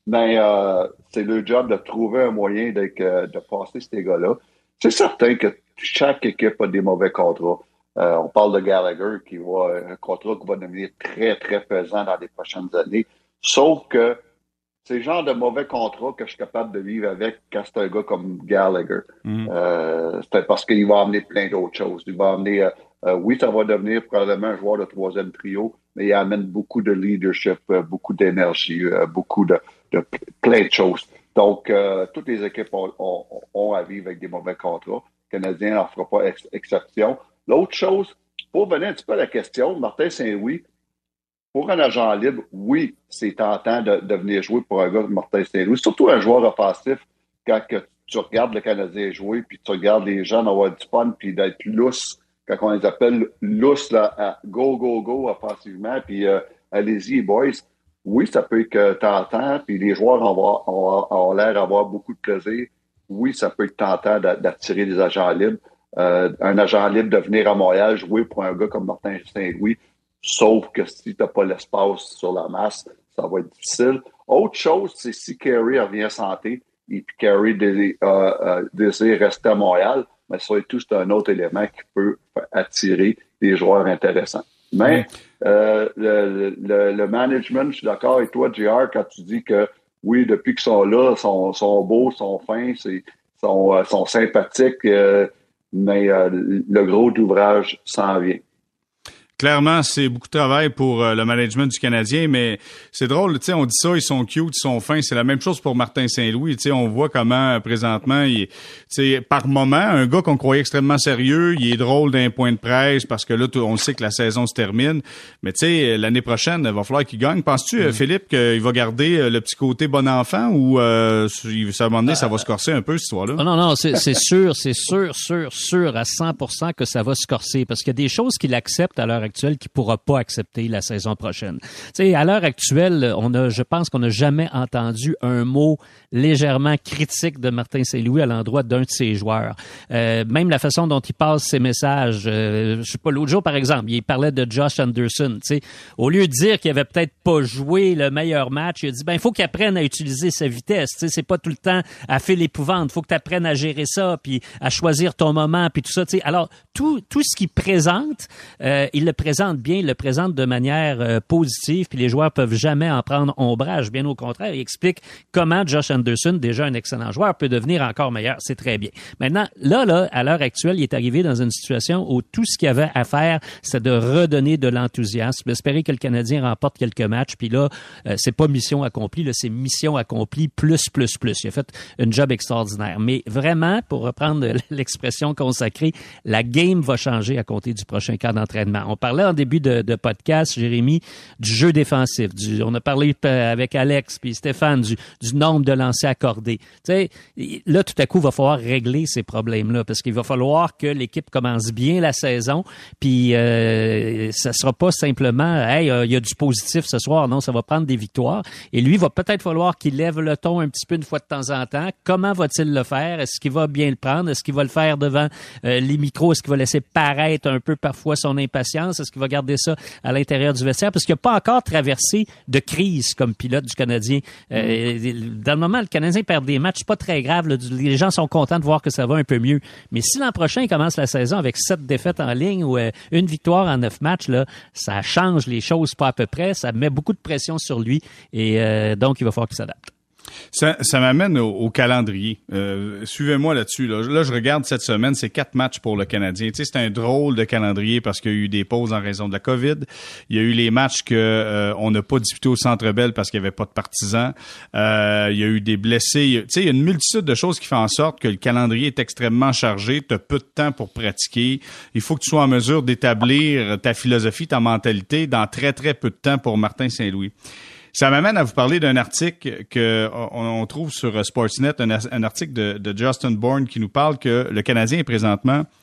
mais euh, c'est le job de trouver un moyen de, de passer ces gars-là. C'est certain que chaque équipe a des mauvais contrats. Euh, on parle de Gallagher, qui va un contrat qui va devenir très, très pesant dans les prochaines années. Sauf que c'est le genre de mauvais contrat que je suis capable de vivre avec quand c'est un gars comme Gallagher. Mm. Euh, c'est parce qu'il va amener plein d'autres choses. Il va amener, euh, euh, oui, ça va devenir probablement un joueur de troisième trio, mais il amène beaucoup de leadership, euh, beaucoup d'énergie, euh, beaucoup de, de plein de choses. Donc, euh, toutes les équipes ont, ont, ont à vivre avec des mauvais contrats. Le Canadien n'en fera pas ex- exception. L'autre chose, pour venir un petit peu à la question, Martin Saint-Louis, pour un agent libre, oui, c'est tentant de, de venir jouer pour un gars comme Martin Saint-Louis, surtout un joueur offensif, quand que tu regardes le Canadien jouer, puis tu regardes les gens avoir du fun, puis d'être lousse, quand on les appelle lousse, là, à go, go, go, offensivement, puis euh, allez-y, boys. Oui, ça peut être tentant, puis les joueurs ont, ont, ont l'air d'avoir beaucoup de plaisir. Oui, ça peut être tentant d'attirer des agents libres. Euh, un agent libre de venir à Montréal jouer pour un gars comme Martin Saint-Louis, sauf que si tu n'as pas l'espace sur la masse, ça va être difficile. Autre chose, c'est si Carey revient santé et puis Carey désire, euh, euh, désire rester à Montréal, mais ça et tout, c'est un autre élément qui peut attirer des joueurs intéressants. Mais euh, le, le, le management, je suis d'accord avec toi, J R, quand tu dis que oui, depuis qu'ils sont là, sont, sont beaux, sont fins, c'est, sont, euh, sont sympathiques, euh, mais euh, le gros d'ouvrage s'en vient. Clairement, c'est beaucoup de travail pour euh, le management du Canadien, mais c'est drôle, tu sais, on dit ça, ils sont cute, ils sont fins. C'est la même chose pour Martin Saint-Louis. Tu sais, on voit comment, présentement, il, tu sais, par moment, un gars qu'on croyait extrêmement sérieux, il est drôle d'un point de presse parce que là, on sait que la saison se termine. Mais tu sais, l'année prochaine, il va falloir qu'il gagne. Penses-tu, mm. Philippe, qu'il va garder le petit côté bon enfant ou euh, ça, à un moment donné, ça va se corser un peu, cette histoire-là? Non, non, non, c'est, c'est sûr, c'est sûr, sûr, sûr à cent pour cent que ça va se corser parce qu'il y a des choses qu'il accepte à l'heure actuelle qui pourra pas accepter la saison prochaine. Tu sais, à l'heure actuelle, on a, je pense qu'on n'a jamais entendu un mot légèrement critique de Martin Saint-Louis à l'endroit d'un de ses joueurs. Euh, même la façon dont il passe ses messages, euh, je sais pas, l'autre jour, par exemple, il parlait de Josh Anderson, tu sais. Au lieu de dire qu'il avait peut-être pas joué le meilleur match, il a dit, ben, il faut qu'il apprenne à utiliser sa vitesse, tu sais. C'est pas tout le temps à faire l'épouvante. Il faut que tu apprennes à gérer ça, puis à choisir ton moment, puis tout ça, tu sais. Alors, tout, tout ce qu'il présente, euh, il le présente bien, il le présente de manière euh, positive, puis les joueurs peuvent jamais en prendre ombrage. Bien au contraire, il explique comment Josh Anderson, déjà un excellent joueur, peut devenir encore meilleur. C'est très bien. Maintenant, là, là, à l'heure actuelle, il est arrivé dans une situation où tout ce qu'il avait à faire, c'est de redonner de l'enthousiasme, d'espérer que le Canadien remporte quelques matchs, puis là, euh, c'est pas mission accomplie, là, c'est mission accomplie plus, plus, plus. Il a fait un job extraordinaire. Mais vraiment, pour reprendre l'expression consacrée, la game va changer à compter du prochain camp d'entraînement. On parlait en début de, de podcast, Jérémy, du jeu défensif. Du, on a parlé avec Alex puis Stéphane du, du nombre de lancers accordés. Tu sais, là, tout à coup, il va falloir régler ces problèmes-là parce qu'il va falloir que l'équipe commence bien la saison puis euh, ça sera pas simplement « Hey, il euh, y a du positif ce soir ». Non, ça va prendre des victoires. Et lui, il va peut-être falloir qu'il lève le ton un petit peu une fois de temps en temps. Comment va-t-il le faire? Est-ce qu'il va bien le prendre? Est-ce qu'il va le faire devant euh, les micros? Est-ce qu'il va laisser paraître un peu parfois son impatience? Est-ce qu'il va garder ça à l'intérieur du vestiaire? Parce qu'il n'a pas encore traversé de crise comme pilote du Canadien. Euh, dans le moment, le Canadien perd des matchs, c'est pas très grave. Là, les gens sont contents de voir que ça va un peu mieux. Mais si l'an prochain, il commence la saison avec sept défaites en ligne ou euh, une victoire en neuf matchs, là, ça change les choses pas à peu près. Ça met beaucoup de pression sur lui et euh, donc il va falloir qu'il s'adapte. Ça, ça m'amène au, au calendrier. Euh, suivez-moi là-dessus. Là. là, je regarde cette semaine, c'est quatre matchs pour le Canadien. Tu sais, c'est un drôle de calendrier parce qu'il y a eu des pauses en raison de la COVID. Il y a eu les matchs que euh, on n'a pas disputés au Centre Bell parce qu'il n'y avait pas de partisans. Euh, il y a eu des blessés. Tu sais, il y a une multitude de choses qui font en sorte que le calendrier est extrêmement chargé. Tu as peu de temps pour pratiquer. Il faut que tu sois en mesure d'établir ta philosophie, ta mentalité dans très, très peu de temps pour Martin Saint-Louis. Ça m'amène à vous parler d'un article que on, on trouve sur Sportsnet, un, un article de, de Justin Bourne qui nous parle que le Canadien est présentement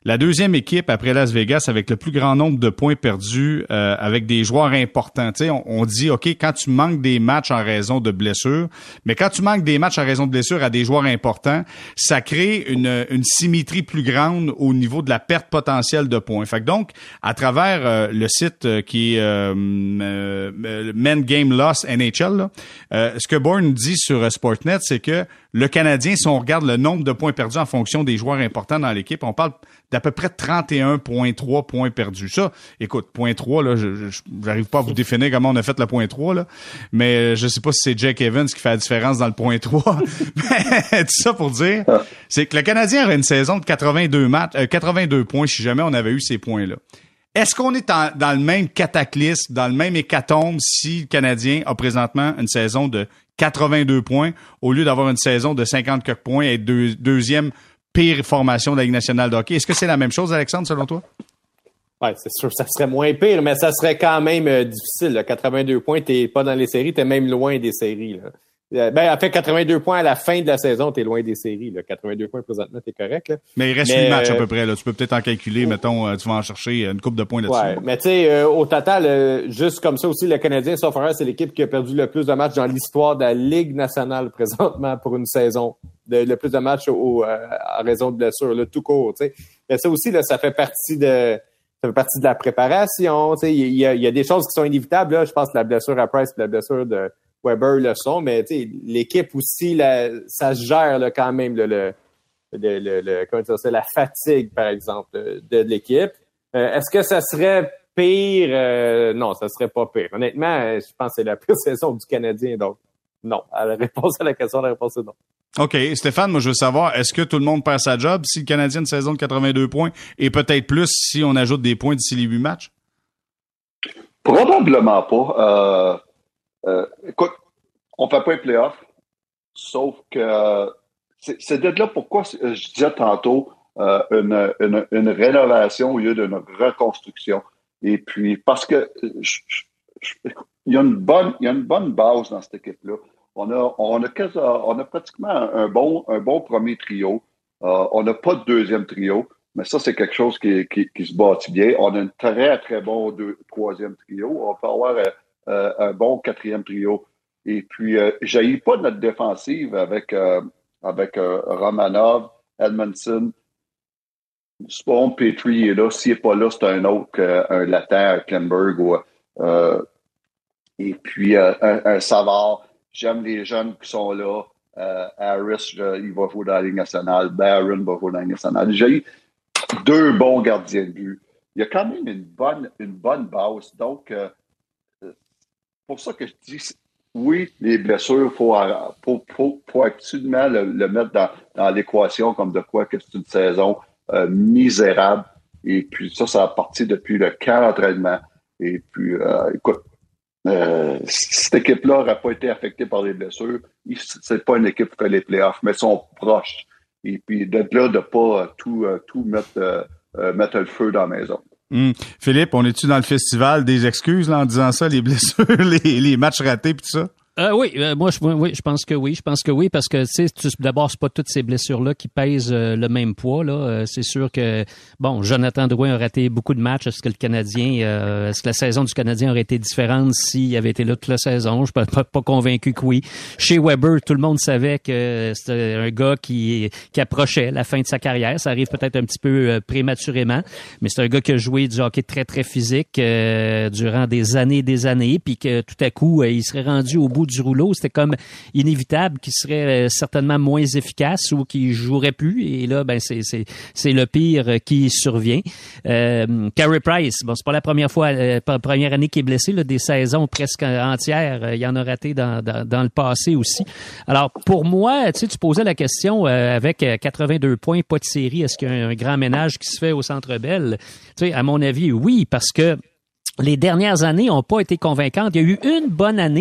la deuxième équipe après Las Vegas avec le plus grand nombre de points perdus euh, avec des joueurs importants. Tu sais, on, on dit, OK, quand tu manques des matchs en raison de blessures, mais quand tu manques des matchs en raison de blessures à des joueurs importants, ça crée une, une symétrie plus grande au niveau de la perte potentielle de points. Fait que donc, à travers euh, le site euh, qui est euh, euh, Men Game Loss N H L, là, euh, ce que Bourne dit sur euh, Sportsnet, c'est que le Canadien, si on regarde le nombre de points perdus en fonction des joueurs importants dans l'équipe, on parle d'à peu près trente et un virgule trois points perdus. Ça, écoute, point trois, là, je, je j'arrive pas à vous définir comment on a fait le point trois, là, mais je sais pas si c'est Jack Evans qui fait la différence dans le point trois. Mais tout ça pour dire, c'est que le Canadien aurait une saison de quatre-vingt-deux matchs, euh, quatre-vingt-deux points si jamais on avait eu ces points-là. Est-ce qu'on est en, dans le même cataclysme, dans le même hécatombe si le Canadien a présentement une saison de quatre-vingt-deux points au lieu d'avoir une saison de cinquante quelques points et être deux, deuxième pire formation de la Ligue nationale de hockey? Est-ce que c'est la même chose, Alexandre, selon toi? Oui, c'est sûr que ça serait moins pire, mais ça serait quand même euh, difficile. Là. quatre-vingt-deux points, t'es pas dans les séries, t'es même loin des séries. Là. Ben, en fait, quatre-vingt-deux points à la fin de la saison, t'es loin des séries. Là. quatre-vingt-deux points présentement, t'es correct. Là. Mais il reste huit matchs à peu près. Là. Tu peux peut-être en calculer, mettons, euh, tu vas en chercher une coupe de points là-dessus. Ouais, mais tu sais, euh, au total, euh, juste comme ça aussi, le Canadien, sauf erreur, c'est l'équipe qui a perdu le plus de matchs dans l'histoire de la Ligue nationale présentement pour une saison. De, le plus de matchs au, euh, en raison de blessures, là, tout court. Tu sais. Mais ça aussi, là, ça fait partie de ça fait partie de la préparation. Tu sais. Il y a, il y a des choses qui sont inévitables. Là. Je pense que la blessure à Price et la blessure de Weber le sont, mais l'équipe aussi, la, ça se gère là, quand même le, le, le, le, le comment dire ça, la fatigue, par exemple, de, de l'équipe. Euh, est-ce que ça serait pire? Euh, non, ça serait pas pire. Honnêtement, je pense que c'est la pire saison du Canadien, donc non. La réponse à la question, la réponse est non. OK. Stéphane, moi, je veux savoir, est-ce que tout le monde perd sa job si le Canadien a une saison de quatre-vingt-deux points et peut-être plus si on ajoute des points d'ici les huit matchs? Probablement pas. Euh... Euh, écoute, on fait pas un playoff, sauf que euh, c'est, c'est de là pourquoi je disais tantôt euh, une, une, une rénovation au lieu d'une reconstruction. Et puis, parce que je, je, je, il y a une bonne, il y a une bonne base dans cette équipe-là. On a, on a, quasi, on a pratiquement un bon, un bon premier trio. Euh, on n'a pas de deuxième trio, mais ça, c'est quelque chose qui, qui, qui se bâtit bien. On a un très, très bon deux, troisième trio. On peut avoir euh, Euh, un bon quatrième trio. Et puis, euh, j'haïs pas notre défensive avec, euh, avec euh, Romanov, Edmondson, Spawn, Petrie est là. S'il n'est pas là, c'est un autre, euh, un latin, un Klemberg. Ou, euh, et puis, euh, un, un Savard. J'aime les jeunes qui sont là. Euh, Harris, je, il va jouer dans la Ligue nationale. Barron va jouer dans la Ligue nationale. J'ai deux bons gardiens de but. Il y a quand même une bonne, une bonne base. Donc, euh, pour ça que je dis, oui, les blessures, il faut, faut, faut, faut absolument le, le mettre dans, dans l'équation comme de quoi que c'est une saison euh, misérable. Et puis ça, ça a parti depuis le camp d'entraînement. Et puis, euh, écoute, euh, cette équipe-là n'aurait pas été affectée par les blessures. C'est pas une équipe qui fait les playoffs, mais ils sont proches. Et puis, de là, de ne pas tout, tout mettre, euh, mettre le feu dans la maison. Hum. Philippe, on est-tu dans le festival des excuses là, en disant ça, les blessures, les, les matchs ratés pis tout ça? Euh, oui, euh, moi je oui, je pense que oui, je pense que oui parce que tu sais d'abord c'est pas toutes ces blessures là qui pèsent euh, le même poids là, euh, c'est sûr que bon, Jonathan Drouin a raté beaucoup de matchs, est-ce que le Canadien euh, est-ce que la saison du Canadien aurait été différente s'il avait été là toute la saison? Je suis pas, pas, pas convaincu que oui. Chez Weber, tout le monde savait que c'était un gars qui qui approchait la fin de sa carrière, ça arrive peut-être un petit peu euh, prématurément, mais c'est un gars qui a joué du hockey très très physique euh, durant des années et des années puis que tout à coup euh, il serait rendu au bout du rouleau, c'était comme inévitable qu'il serait certainement moins efficace ou qu'il jouerait plus. Et là, ben c'est c'est c'est le pire qui survient. Euh, Carey Price, bon, c'est pas la première fois, euh, pas la première année qu'il est blessé, là, des saisons presque entières. Il en a raté dans dans, dans le passé aussi. Alors pour moi, tu sais, tu posais la question euh, avec quatre-vingt-deux points, pas de série, est-ce qu'il y a un grand ménage qui se fait au Centre Bell? Tu sais, à mon avis, oui, parce que les dernières années n'ont pas été convaincantes. Il y a eu une bonne année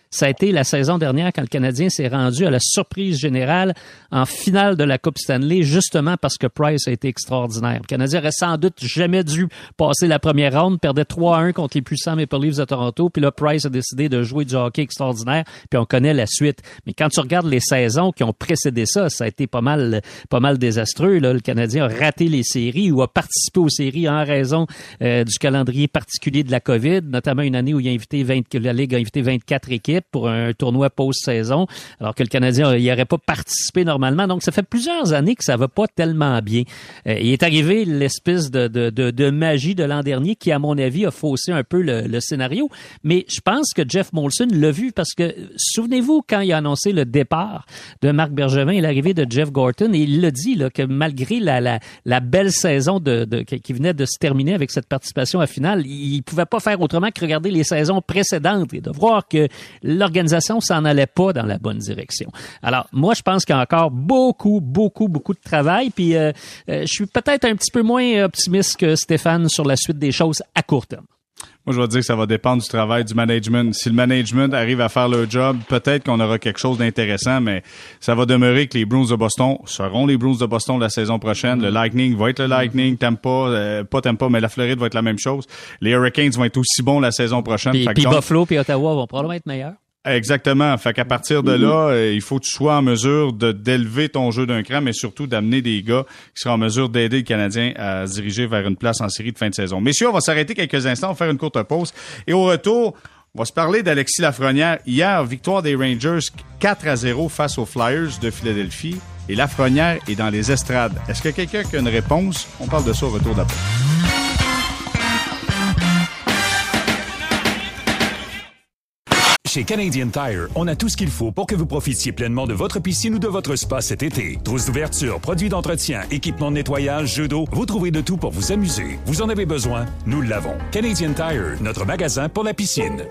ça a été la saison dernière quand le Canadien s'est rendu à la surprise générale en finale de la Coupe Stanley, justement parce que Price a été extraordinaire. Le Canadien aurait sans doute jamais dû passer la première ronde, perdait trois à un contre les puissants Maple Leafs de Toronto, puis là, Price a décidé de jouer du hockey extraordinaire, puis on connaît la suite. Mais quand tu regardes les saisons qui ont précédé ça, ça a été pas mal, pas mal désastreux, là. Le Canadien a raté les séries ou a participé aux séries en raison euh, du calendrier particulier de la COVID, notamment une année où il a invité vingt, que la Ligue a invité vingt-quatre équipes pour un tournoi post-saison, alors que le Canadien n'y aurait pas participé normalement. Donc, ça fait plusieurs années que ça va pas tellement bien. Euh, il est arrivé l'espèce de, de, de, de magie de l'an dernier qui, à mon avis, a faussé un peu le, le scénario. Mais je pense que Jeff Molson l'a vu parce que, souvenez-vous, quand il a annoncé le départ de Marc Bergevin et l'arrivée de Jeff Gorton, et il l'a dit là, que malgré la, la, la belle saison de, de, qui venait de se terminer avec cette participation à finale, il pouvait pas faire autrement que regarder les saisons précédentes et de voir que l'organisation s'en allait pas dans la bonne direction. Alors, moi, je pense qu'il y a encore beaucoup, beaucoup, beaucoup de travail. Puis, euh, euh, je suis peut-être un petit peu moins optimiste que Stéphane sur la suite des choses à court terme. Moi, je vais dire que ça va dépendre du travail du management. Si le management arrive à faire leur job, peut-être qu'on aura quelque chose d'intéressant, mais ça va demeurer que les Bruins de Boston seront les Bruins de Boston la saison prochaine. Mm-hmm. Le Lightning va être le Lightning. Tampa, euh, pas Tampa, mais la Floride va être la même chose. Les Hurricanes vont être aussi bons la saison prochaine. Puis, puis Buffalo puis Ottawa vont probablement être meilleurs. Exactement. Fait qu'à partir de là, euh, il faut que tu sois en mesure de d'élever ton jeu d'un cran, mais surtout d'amener des gars qui seront en mesure d'aider le Canadien à se diriger vers une place en série de fin de saison. Messieurs, on va s'arrêter quelques instants, on va faire une courte pause. Et au retour, on va se parler d'Alexis Lafrenière. Hier, victoire des Rangers quatre à zéro face aux Flyers de Philadelphie. Et Lafrenière est dans les estrades. Est-ce que quelqu'un a une réponse? On parle de ça au retour d'après. Chez Canadian Tire, on a tout ce qu'il faut pour que vous profitiez pleinement de votre piscine ou de votre spa cet été. Trousse d'ouverture, produits d'entretien, équipements de nettoyage, jeux d'eau, vous trouverez de tout pour vous amuser. Vous en avez besoin? Nous l'avons. Canadian Tire, notre magasin pour la piscine.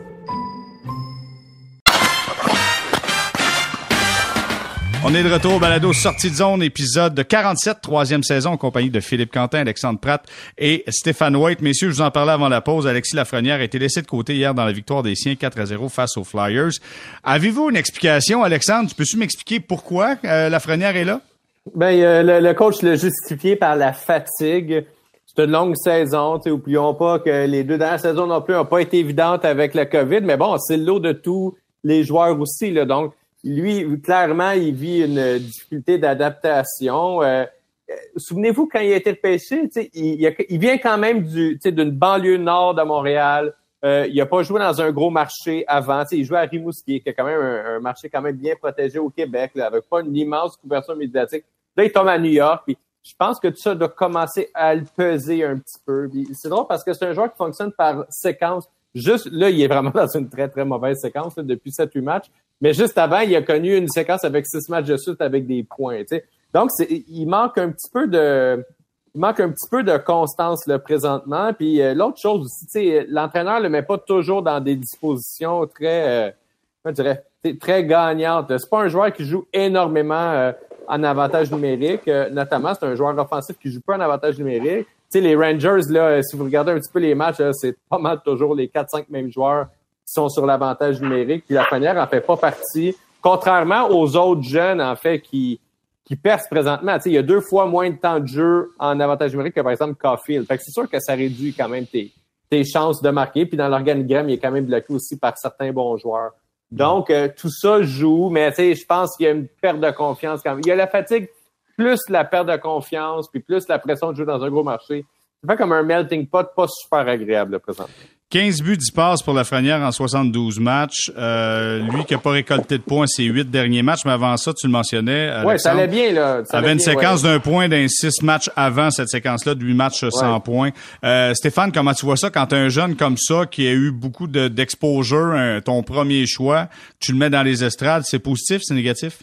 On est de retour au balado Sortie de zone, épisode quarante-sept, troisième saison, en compagnie de Philippe Quentin, Alexandre Pratt et Stéphane White. Messieurs, je vous en parlais avant la pause. Alexis Lafrenière a été laissé de côté hier dans la victoire des siens quatre à zéro face aux Flyers. Avez-vous une explication, Alexandre? Tu peux-tu m'expliquer pourquoi euh, Lafrenière est là? Ben, euh, le, le coach l'a justifié par la fatigue. C'est une longue saison. Oublions pas que les deux dernières saisons non plus n'ont pas été évidentes avec la COVID. Mais bon, c'est le lot de tous les joueurs aussi, là. Donc, lui, clairement, il vit une difficulté d'adaptation. Euh, souvenez-vous, quand il a été repêché, il, il, il vient quand même du, d'une banlieue nord de Montréal. Euh, il n'a pas joué dans un gros marché avant. Il jouait à Rimouski, qui est quand même un, un marché quand même bien protégé au Québec, là, avec pas une immense couverture médiatique. Là, il tombe à New York. Puis je pense que tout ça doit commencer à le peser un petit peu. Puis c'est drôle parce que c'est un joueur qui fonctionne par séquence. Juste là, il est vraiment dans une très, très mauvaise séquence là, depuis sept huit matchs. Mais juste avant, il a connu une séquence avec six matchs de suite avec des points. T'sais. Donc, c'est, il manque un petit peu de, il manque un petit peu de constance là présentement. Puis euh, l'autre chose aussi, t'sais, l'entraîneur le met pas toujours dans des dispositions très, euh, je dirais, très gagnantes. C'est pas un joueur qui joue énormément euh, en avantage numérique. Euh, notamment, c'est un joueur offensif qui joue pas en avantage numérique. T'sais, les Rangers, là, si vous regardez un petit peu les matchs, là, c'est pas mal toujours les quatre cinq mêmes joueurs qui sont sur l'avantage numérique. Puis Lafrenière en fait pas partie. Contrairement aux autres jeunes, en fait, qui qui percent présentement. T'sais, il y a deux fois moins de temps de jeu en avantage numérique que, par exemple, Caulfield. Fait que c'est sûr que ça réduit quand même tes, tes chances de marquer. Puis dans l'organigramme, il est quand même bloqué aussi par certains bons joueurs. Donc, euh, tout ça joue, mais je pense qu'il y a une perte de confiance quand même. Il y a la fatigue, plus la perte de confiance, puis plus la pression de jouer dans un gros marché. Ça fait comme un melting pot pas super agréable, là, présentement. quinze buts, dix passes pour Lafrenière en soixante-douze matchs. Euh, lui qui n'a pas récolté de points ses huit derniers matchs, mais avant ça, tu le mentionnais. Oui, ça allait bien, là. Ça avait une bien, séquence ouais. d'un point dans six matchs avant cette séquence-là, de huit matchs sans ouais. points. Euh, Stéphane, comment tu vois ça quand un jeune comme ça, qui a eu beaucoup de, d'exposure, hein, ton premier choix, tu le mets dans les estrades, c'est positif, c'est négatif?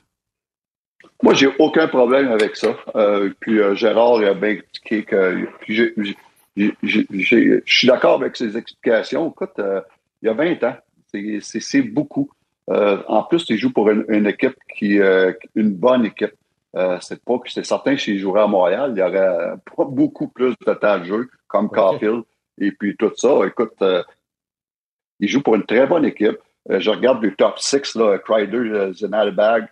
Moi, j'ai aucun problème avec ça. Euh, puis euh, Gérard a bien expliqué que j'ai, j'ai, j'ai, j'ai, je suis d'accord avec ses explications. Écoute, euh, il y a vingt ans, c'est, c'est, c'est beaucoup. Euh, en plus, il joue pour une, une équipe qui, euh, une bonne équipe. Euh, c'est pas que c'est certain que s'il jouerait à Montréal, il y aurait pas beaucoup plus de temps de jeu, comme okay. Caulfield et puis tout ça. Écoute, euh, il joue pour une très bonne équipe. Euh, je regarde du top six, là, Kreider, Zenalbag,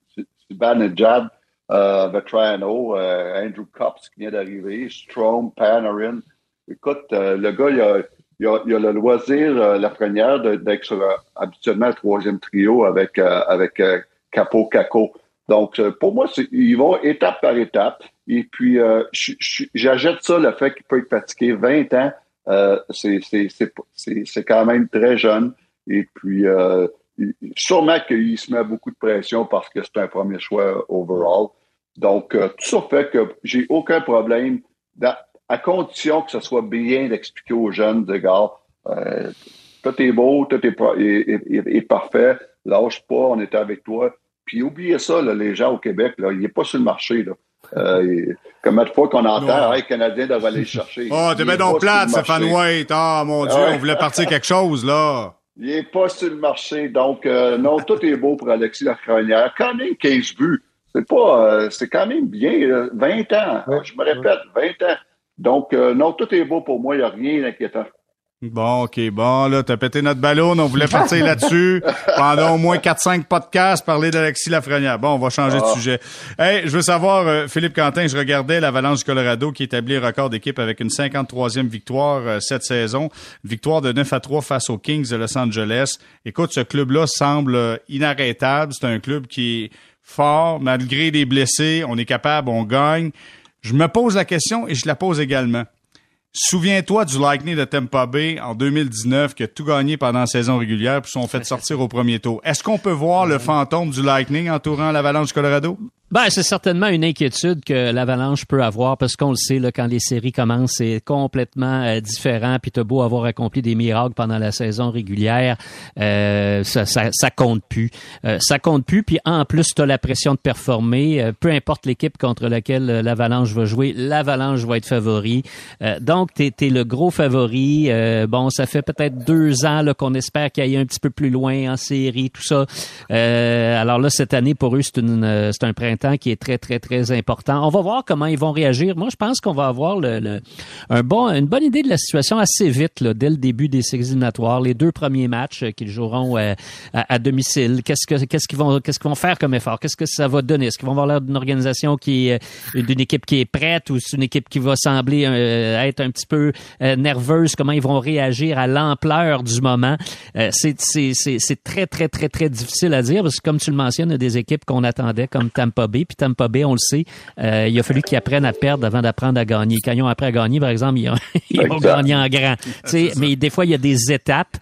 Zibanejad, euh, Vetrano, euh, Andrew Cops qui vient d'arriver, Strome, Panarin. Écoute, euh, le gars, il a, il a, il a le loisir, euh, la première, d'être sur, euh, habituellement le troisième trio avec, euh, avec euh, Capo Caco. Donc, euh, pour moi, c'est, ils vont étape par étape. Et puis, euh, j'achète ça, le fait qu'il peut être fatigué. vingt ans, euh, c'est, c'est, c'est, c'est, c'est quand même très jeune. Et puis, euh, sûrement qu'il se met beaucoup de pression parce que c'est un premier choix overall. Donc, euh, tout ça fait que j'ai aucun problème, dans, à condition que ce soit bien expliqué aux jeunes de gars. Euh, tout est beau, tout est, est, est, est parfait. Lâche pas, on est avec toi. Puis, oubliez ça, là, les gens au Québec, là, il n'est pas sur le marché, là. Euh, combien de fois qu'on entend, hey, les Canadiens doivent aller le chercher. Oh, t'es bien donc plate, Stéphane White. Ah, oh, mon Dieu, on voulait partir quelque chose, là. Il n'est pas sur le marché. Donc, euh, non, tout est beau pour Alexis Lafrenière. Quand même quinze buts. C'est pas, euh, c'est quand même bien. Là. vingt ans. Ouais. Je me répète, vingt ans. Donc, euh, non, tout est beau pour moi. Il n'y a rien d'inquiétant. Bon, OK, bon, là, t'as pété notre ballon, on voulait partir là-dessus pendant au moins quatre cinq podcasts, parler d'Alexis Lafrenière. Bon, on va changer ah. de sujet. Hey, je veux savoir, euh, Philippe Quentin, je regardais l'Avalanche du Colorado qui établit un record d'équipe avec une cinquante-troisième victoire euh, cette saison, victoire de neuf à trois face aux Kings de Los Angeles. Écoute, ce club-là semble euh, inarrêtable. C'est un club qui est fort, malgré les blessés, on est capable, on gagne. Je me pose la question et je la pose également. Souviens-toi du Lightning de Tampa Bay en deux mille dix-neuf qui a tout gagné pendant la saison régulière puis sont fait sortir au premier tour. Est-ce qu'on peut voir le fantôme du Lightning entourant l'Avalanche du Colorado? Ben, c'est certainement une inquiétude que l'Avalanche peut avoir parce qu'on le sait, là, quand les séries commencent, c'est complètement euh, différent. Puis t'as beau avoir accompli des miracles pendant la saison régulière, euh, ça, ça, ça compte plus. Euh, ça compte plus. Puis en plus, t'as la pression de performer. Euh, peu importe l'équipe contre laquelle l'Avalanche va jouer, l'Avalanche va être favori. Euh, donc, t'es, t'es le gros favori. Euh, bon, ça fait peut-être deux ans là, qu'on espère qu'il y ait un petit peu plus loin en série, tout ça. Euh, alors là, cette année, pour eux, c'est, une, c'est un printemps qui est très, très, très important. On va voir comment ils vont réagir. Moi, je pense qu'on va avoir le, le, un bon, une bonne idée de la situation assez vite, là, dès le début des séries éliminatoires. Les deux premiers matchs qu'ils joueront euh, à, à domicile. Qu'est-ce que, qu'est-ce qu'ils vont, qu'est-ce qu'ils vont faire comme effort? Qu'est-ce que ça va donner? Est-ce qu'ils vont avoir l'air d'une organisation qui est, d'une équipe qui est prête ou c'est une équipe qui va sembler euh, être un petit peu euh, nerveuse? Comment ils vont réagir à l'ampleur du moment? Euh, c'est, c'est, c'est, c'est très, très, très, très difficile à dire parce que, comme tu le mentionnes, il y a des équipes qu'on attendait comme Tampa Bay. Puis Tampa Bay, on le sait, euh, il a fallu qu'ils apprennent à perdre avant d'apprendre à gagner. Quand ils ont appris à gagner, par exemple, ils ont, ils ont gagné en grand. Mais des fois, il y a des étapes.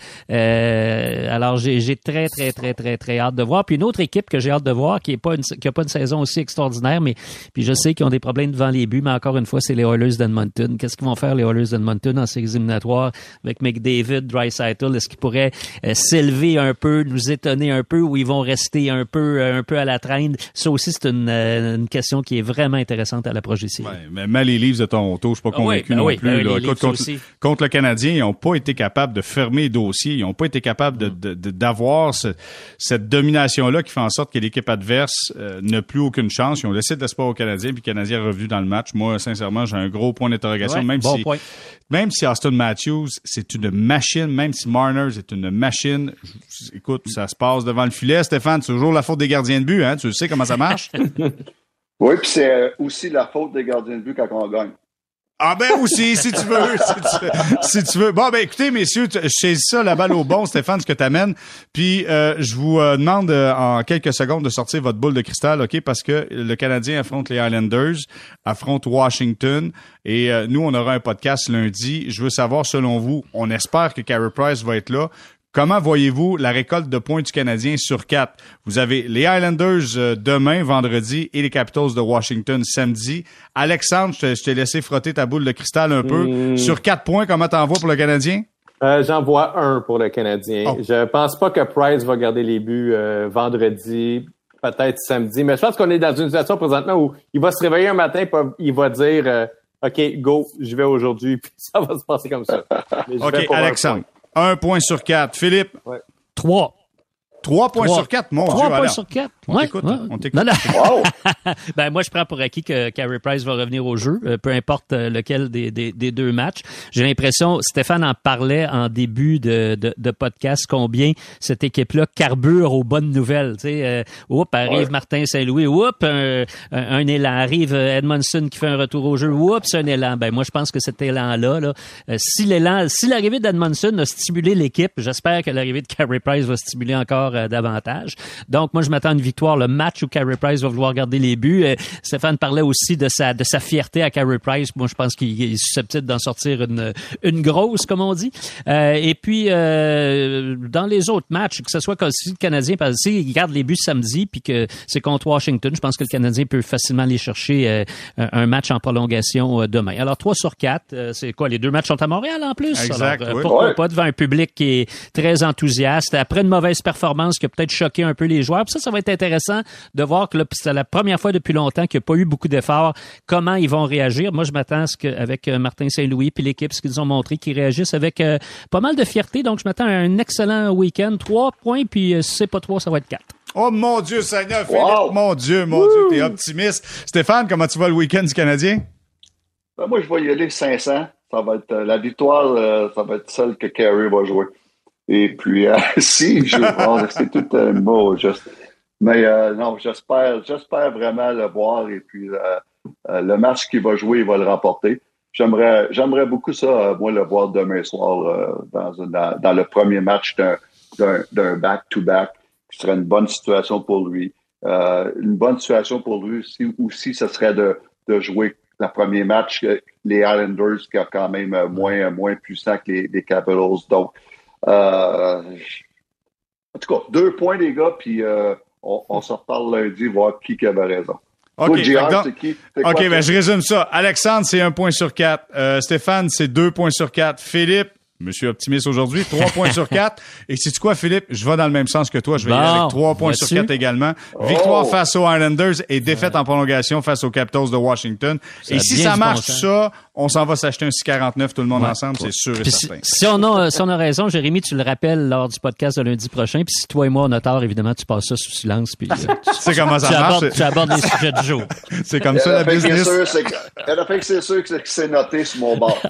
Euh, alors, j'ai, j'ai très, très, très, très, très hâte de voir. Puis une autre équipe que j'ai hâte de voir, qui est pas une, qui a pas une saison aussi extraordinaire, mais puis je sais qu'ils ont des problèmes devant les buts, mais encore une fois, c'est les Oilers d'Edmonton. Qu'est-ce qu'ils vont faire, les Oilers d'Edmonton, en séries éliminatoires avec McDavid, Draisaitl? Est-ce qu'ils pourraient euh, s'élever un peu, nous étonner un peu, ou ils vont rester un peu, un peu à la traîne? Ça aussi, c'est une une question qui est vraiment intéressante à l'approche des séries. Ouais, mais mal les Leafs de Toronto, je suis pas convaincu ah oui, ben non oui, plus. Là. Contre, contre, contre le Canadien, ils n'ont pas été capables de fermer les dossiers. Ils n'ont pas été capables de, de, de, d'avoir ce, cette domination-là qui fait en sorte que l'équipe adverse euh, n'a plus aucune chance. Ils ont laissé de l'espoir aux Canadiens, puis le Canadien est revenu dans le match. Moi, sincèrement, j'ai un gros point d'interrogation. Ouais, même, bon si, même si Austin Matthews, c'est une machine, même si Marner est une machine, écoute, ça se passe devant le filet. Stéphane, c'est toujours la faute des gardiens de but. Hein? Tu sais comment ça marche? Oui, puis c'est aussi la faute des gardiens de but quand on gagne. Ah ben aussi, si tu veux, si tu, si tu veux. Bon, ben écoutez, messieurs, je saisis ça, la balle au bon, Stéphane, ce que t'amènes. Puis euh, je vous euh, demande euh, en quelques secondes de sortir votre boule de cristal, OK? Parce que le Canadien affronte les Islanders, affronte Washington, et euh, nous, on aura un podcast lundi. Je veux savoir, selon vous, on espère que Carey Price va être là. Comment voyez-vous la récolte de points du Canadien sur quatre? Vous avez les Islanders euh, demain, vendredi, et les Capitals de Washington samedi. Alexandre, je, te, je t'ai laissé frotter ta boule de cristal un peu. Mmh. Sur quatre points, comment t'en vois pour le Canadien? Euh, j'en vois un pour le Canadien. Oh. Je pense pas que Price va garder les buts euh, vendredi, peut-être samedi, mais je pense qu'on est dans une situation présentement où il va se réveiller un matin et il va dire euh, « OK, go, je vais aujourd'hui », puis ça va se passer comme ça. OK, Alexandre. Un point sur quatre. Philippe? Ouais. Trois. trois points sur quatre, mon Dieu. trois points sur quatre. On ouais, t'écoute. Ouais. On t'écoute. Wow. Ben, moi, je prends pour acquis que Carey Price va revenir au jeu, euh, peu importe euh, lequel des, des, des deux matchs. J'ai l'impression, Stéphane en parlait en début de, de, de podcast, combien cette équipe-là carbure aux bonnes nouvelles. Tu sais, euh, oups, arrive ouais. Martin Saint-Louis, oups, un, un, un élan. Arrive Edmondson qui fait un retour au jeu, oups, un élan. Ben, moi, je pense que cet élan-là, là, euh, si l'élan, si l'arrivée d'Edmondson a stimulé l'équipe, j'espère que l'arrivée de Carey Price va stimuler encore euh, davantage. Donc, moi, je m'attends à une victoire, le match où Carey Price va vouloir garder les buts. Euh, Stéphane parlait aussi de sa de sa fierté à Carey Price. Moi, je pense qu'il est susceptible d'en sortir une une grosse, comme on dit. Euh, et puis, euh, dans les autres matchs, que ce soit comme si le Canadien, parce que s'il garde les buts samedi, puis que c'est contre Washington, je pense que le Canadien peut facilement aller chercher euh, un match en prolongation euh, demain. Alors, trois sur quatre, euh, c'est quoi? Les deux matchs sont à Montréal, en plus? Exact, Alors, euh, oui. pourquoi ouais. pas devant un public qui est très enthousiaste. Après une mauvaise performance qui a peut-être choqué un peu les joueurs. Puis ça, ça va être intéressant de voir que là, c'est la première fois depuis longtemps qu'il n'y a pas eu beaucoup d'efforts. Comment ils vont réagir? Moi, je m'attends à ce qu'avec Martin Saint-Louis puis l'équipe, ce qu'ils ont montré, qu'ils réagissent avec euh, pas mal de fierté. Donc, je m'attends à un excellent week-end. Trois points, puis euh, si c'est pas trois, ça va être quatre. Oh mon Dieu, Seigneur, Philippe, wow. mon Dieu, mon Woo. Dieu, t'es optimiste. Stéphane, comment tu vas le week-end du Canadien? Ben, moi, je vais y aller cinq cents. Ça va être, euh, la victoire, euh, ça va être celle que Carey va jouer. Et puis, euh, si, je oh, c'est tout un mot, juste. Mais euh, non, j'espère, j'espère vraiment le voir. Et puis, euh, euh, le match qu'il va jouer, il va le remporter. J'aimerais, j'aimerais beaucoup ça, euh, moi, le voir demain soir euh, dans, dans, dans le premier match d'un, d'un, d'un back-to-back, qui serait une bonne situation pour lui. Euh, une bonne situation pour lui aussi, aussi ce serait de, de jouer le premier match, les Islanders, qui sont quand même moins, moins puissants que les, les Capitals. Donc, euh, en tout cas, deux points, les gars, puis euh, on, on se reparle lundi, voir qui, qui avait raison. OK, Toi, J R, donc, c'est qui? C'est quoi, OK, ben, toi? je résume ça. Alexandre, c'est un point sur quatre. Euh, Stéphane, c'est deux points sur quatre. Philippe, Monsieur Optimiste aujourd'hui, trois points sur quatre. Et sais-tu quoi, Philippe? Je vais dans le même sens que toi. Je vais bon, y aller avec trois points sur quatre également. Oh. Victoire face aux Islanders et défaite en prolongation face aux Capitals de Washington. Ça et a si bien ça du marche bon tout sens. ça, on s'en va s'acheter un six quarante-neuf tout le monde Ouais. ensemble, c'est sûr et Puis si, certain. si, on a, si on a raison, Jérémy, tu le rappelles lors du podcast de lundi prochain. Puis si toi et moi, on a tort, évidemment, tu passes ça sous silence. Puis, euh, tu, C'est comment ça tu, marche. abordes, tu abordes les sujets du jour. C'est comme ça la fait que c'est business. sûr, c'est que- Elle a fait que c'est sûr que c'est- que c'est noté sur mon bord.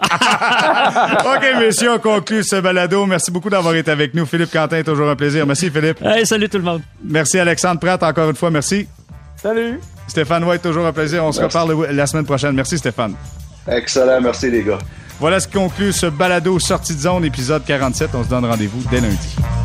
OK, messieurs, on conclut ce balado. Merci beaucoup d'avoir été avec nous. Philippe Quentin, toujours un plaisir. Merci, Philippe. Hey, salut tout le monde. Merci, Alexandre Pratt, encore une fois. Merci. Salut! Stéphane White, toujours un plaisir. On se Merci. reparle la semaine prochaine. Merci, Stéphane. Excellent, merci les gars. Voilà ce qui conclut ce balado Sortie de zone, épisode quarante-sept. On se donne rendez-vous dès lundi.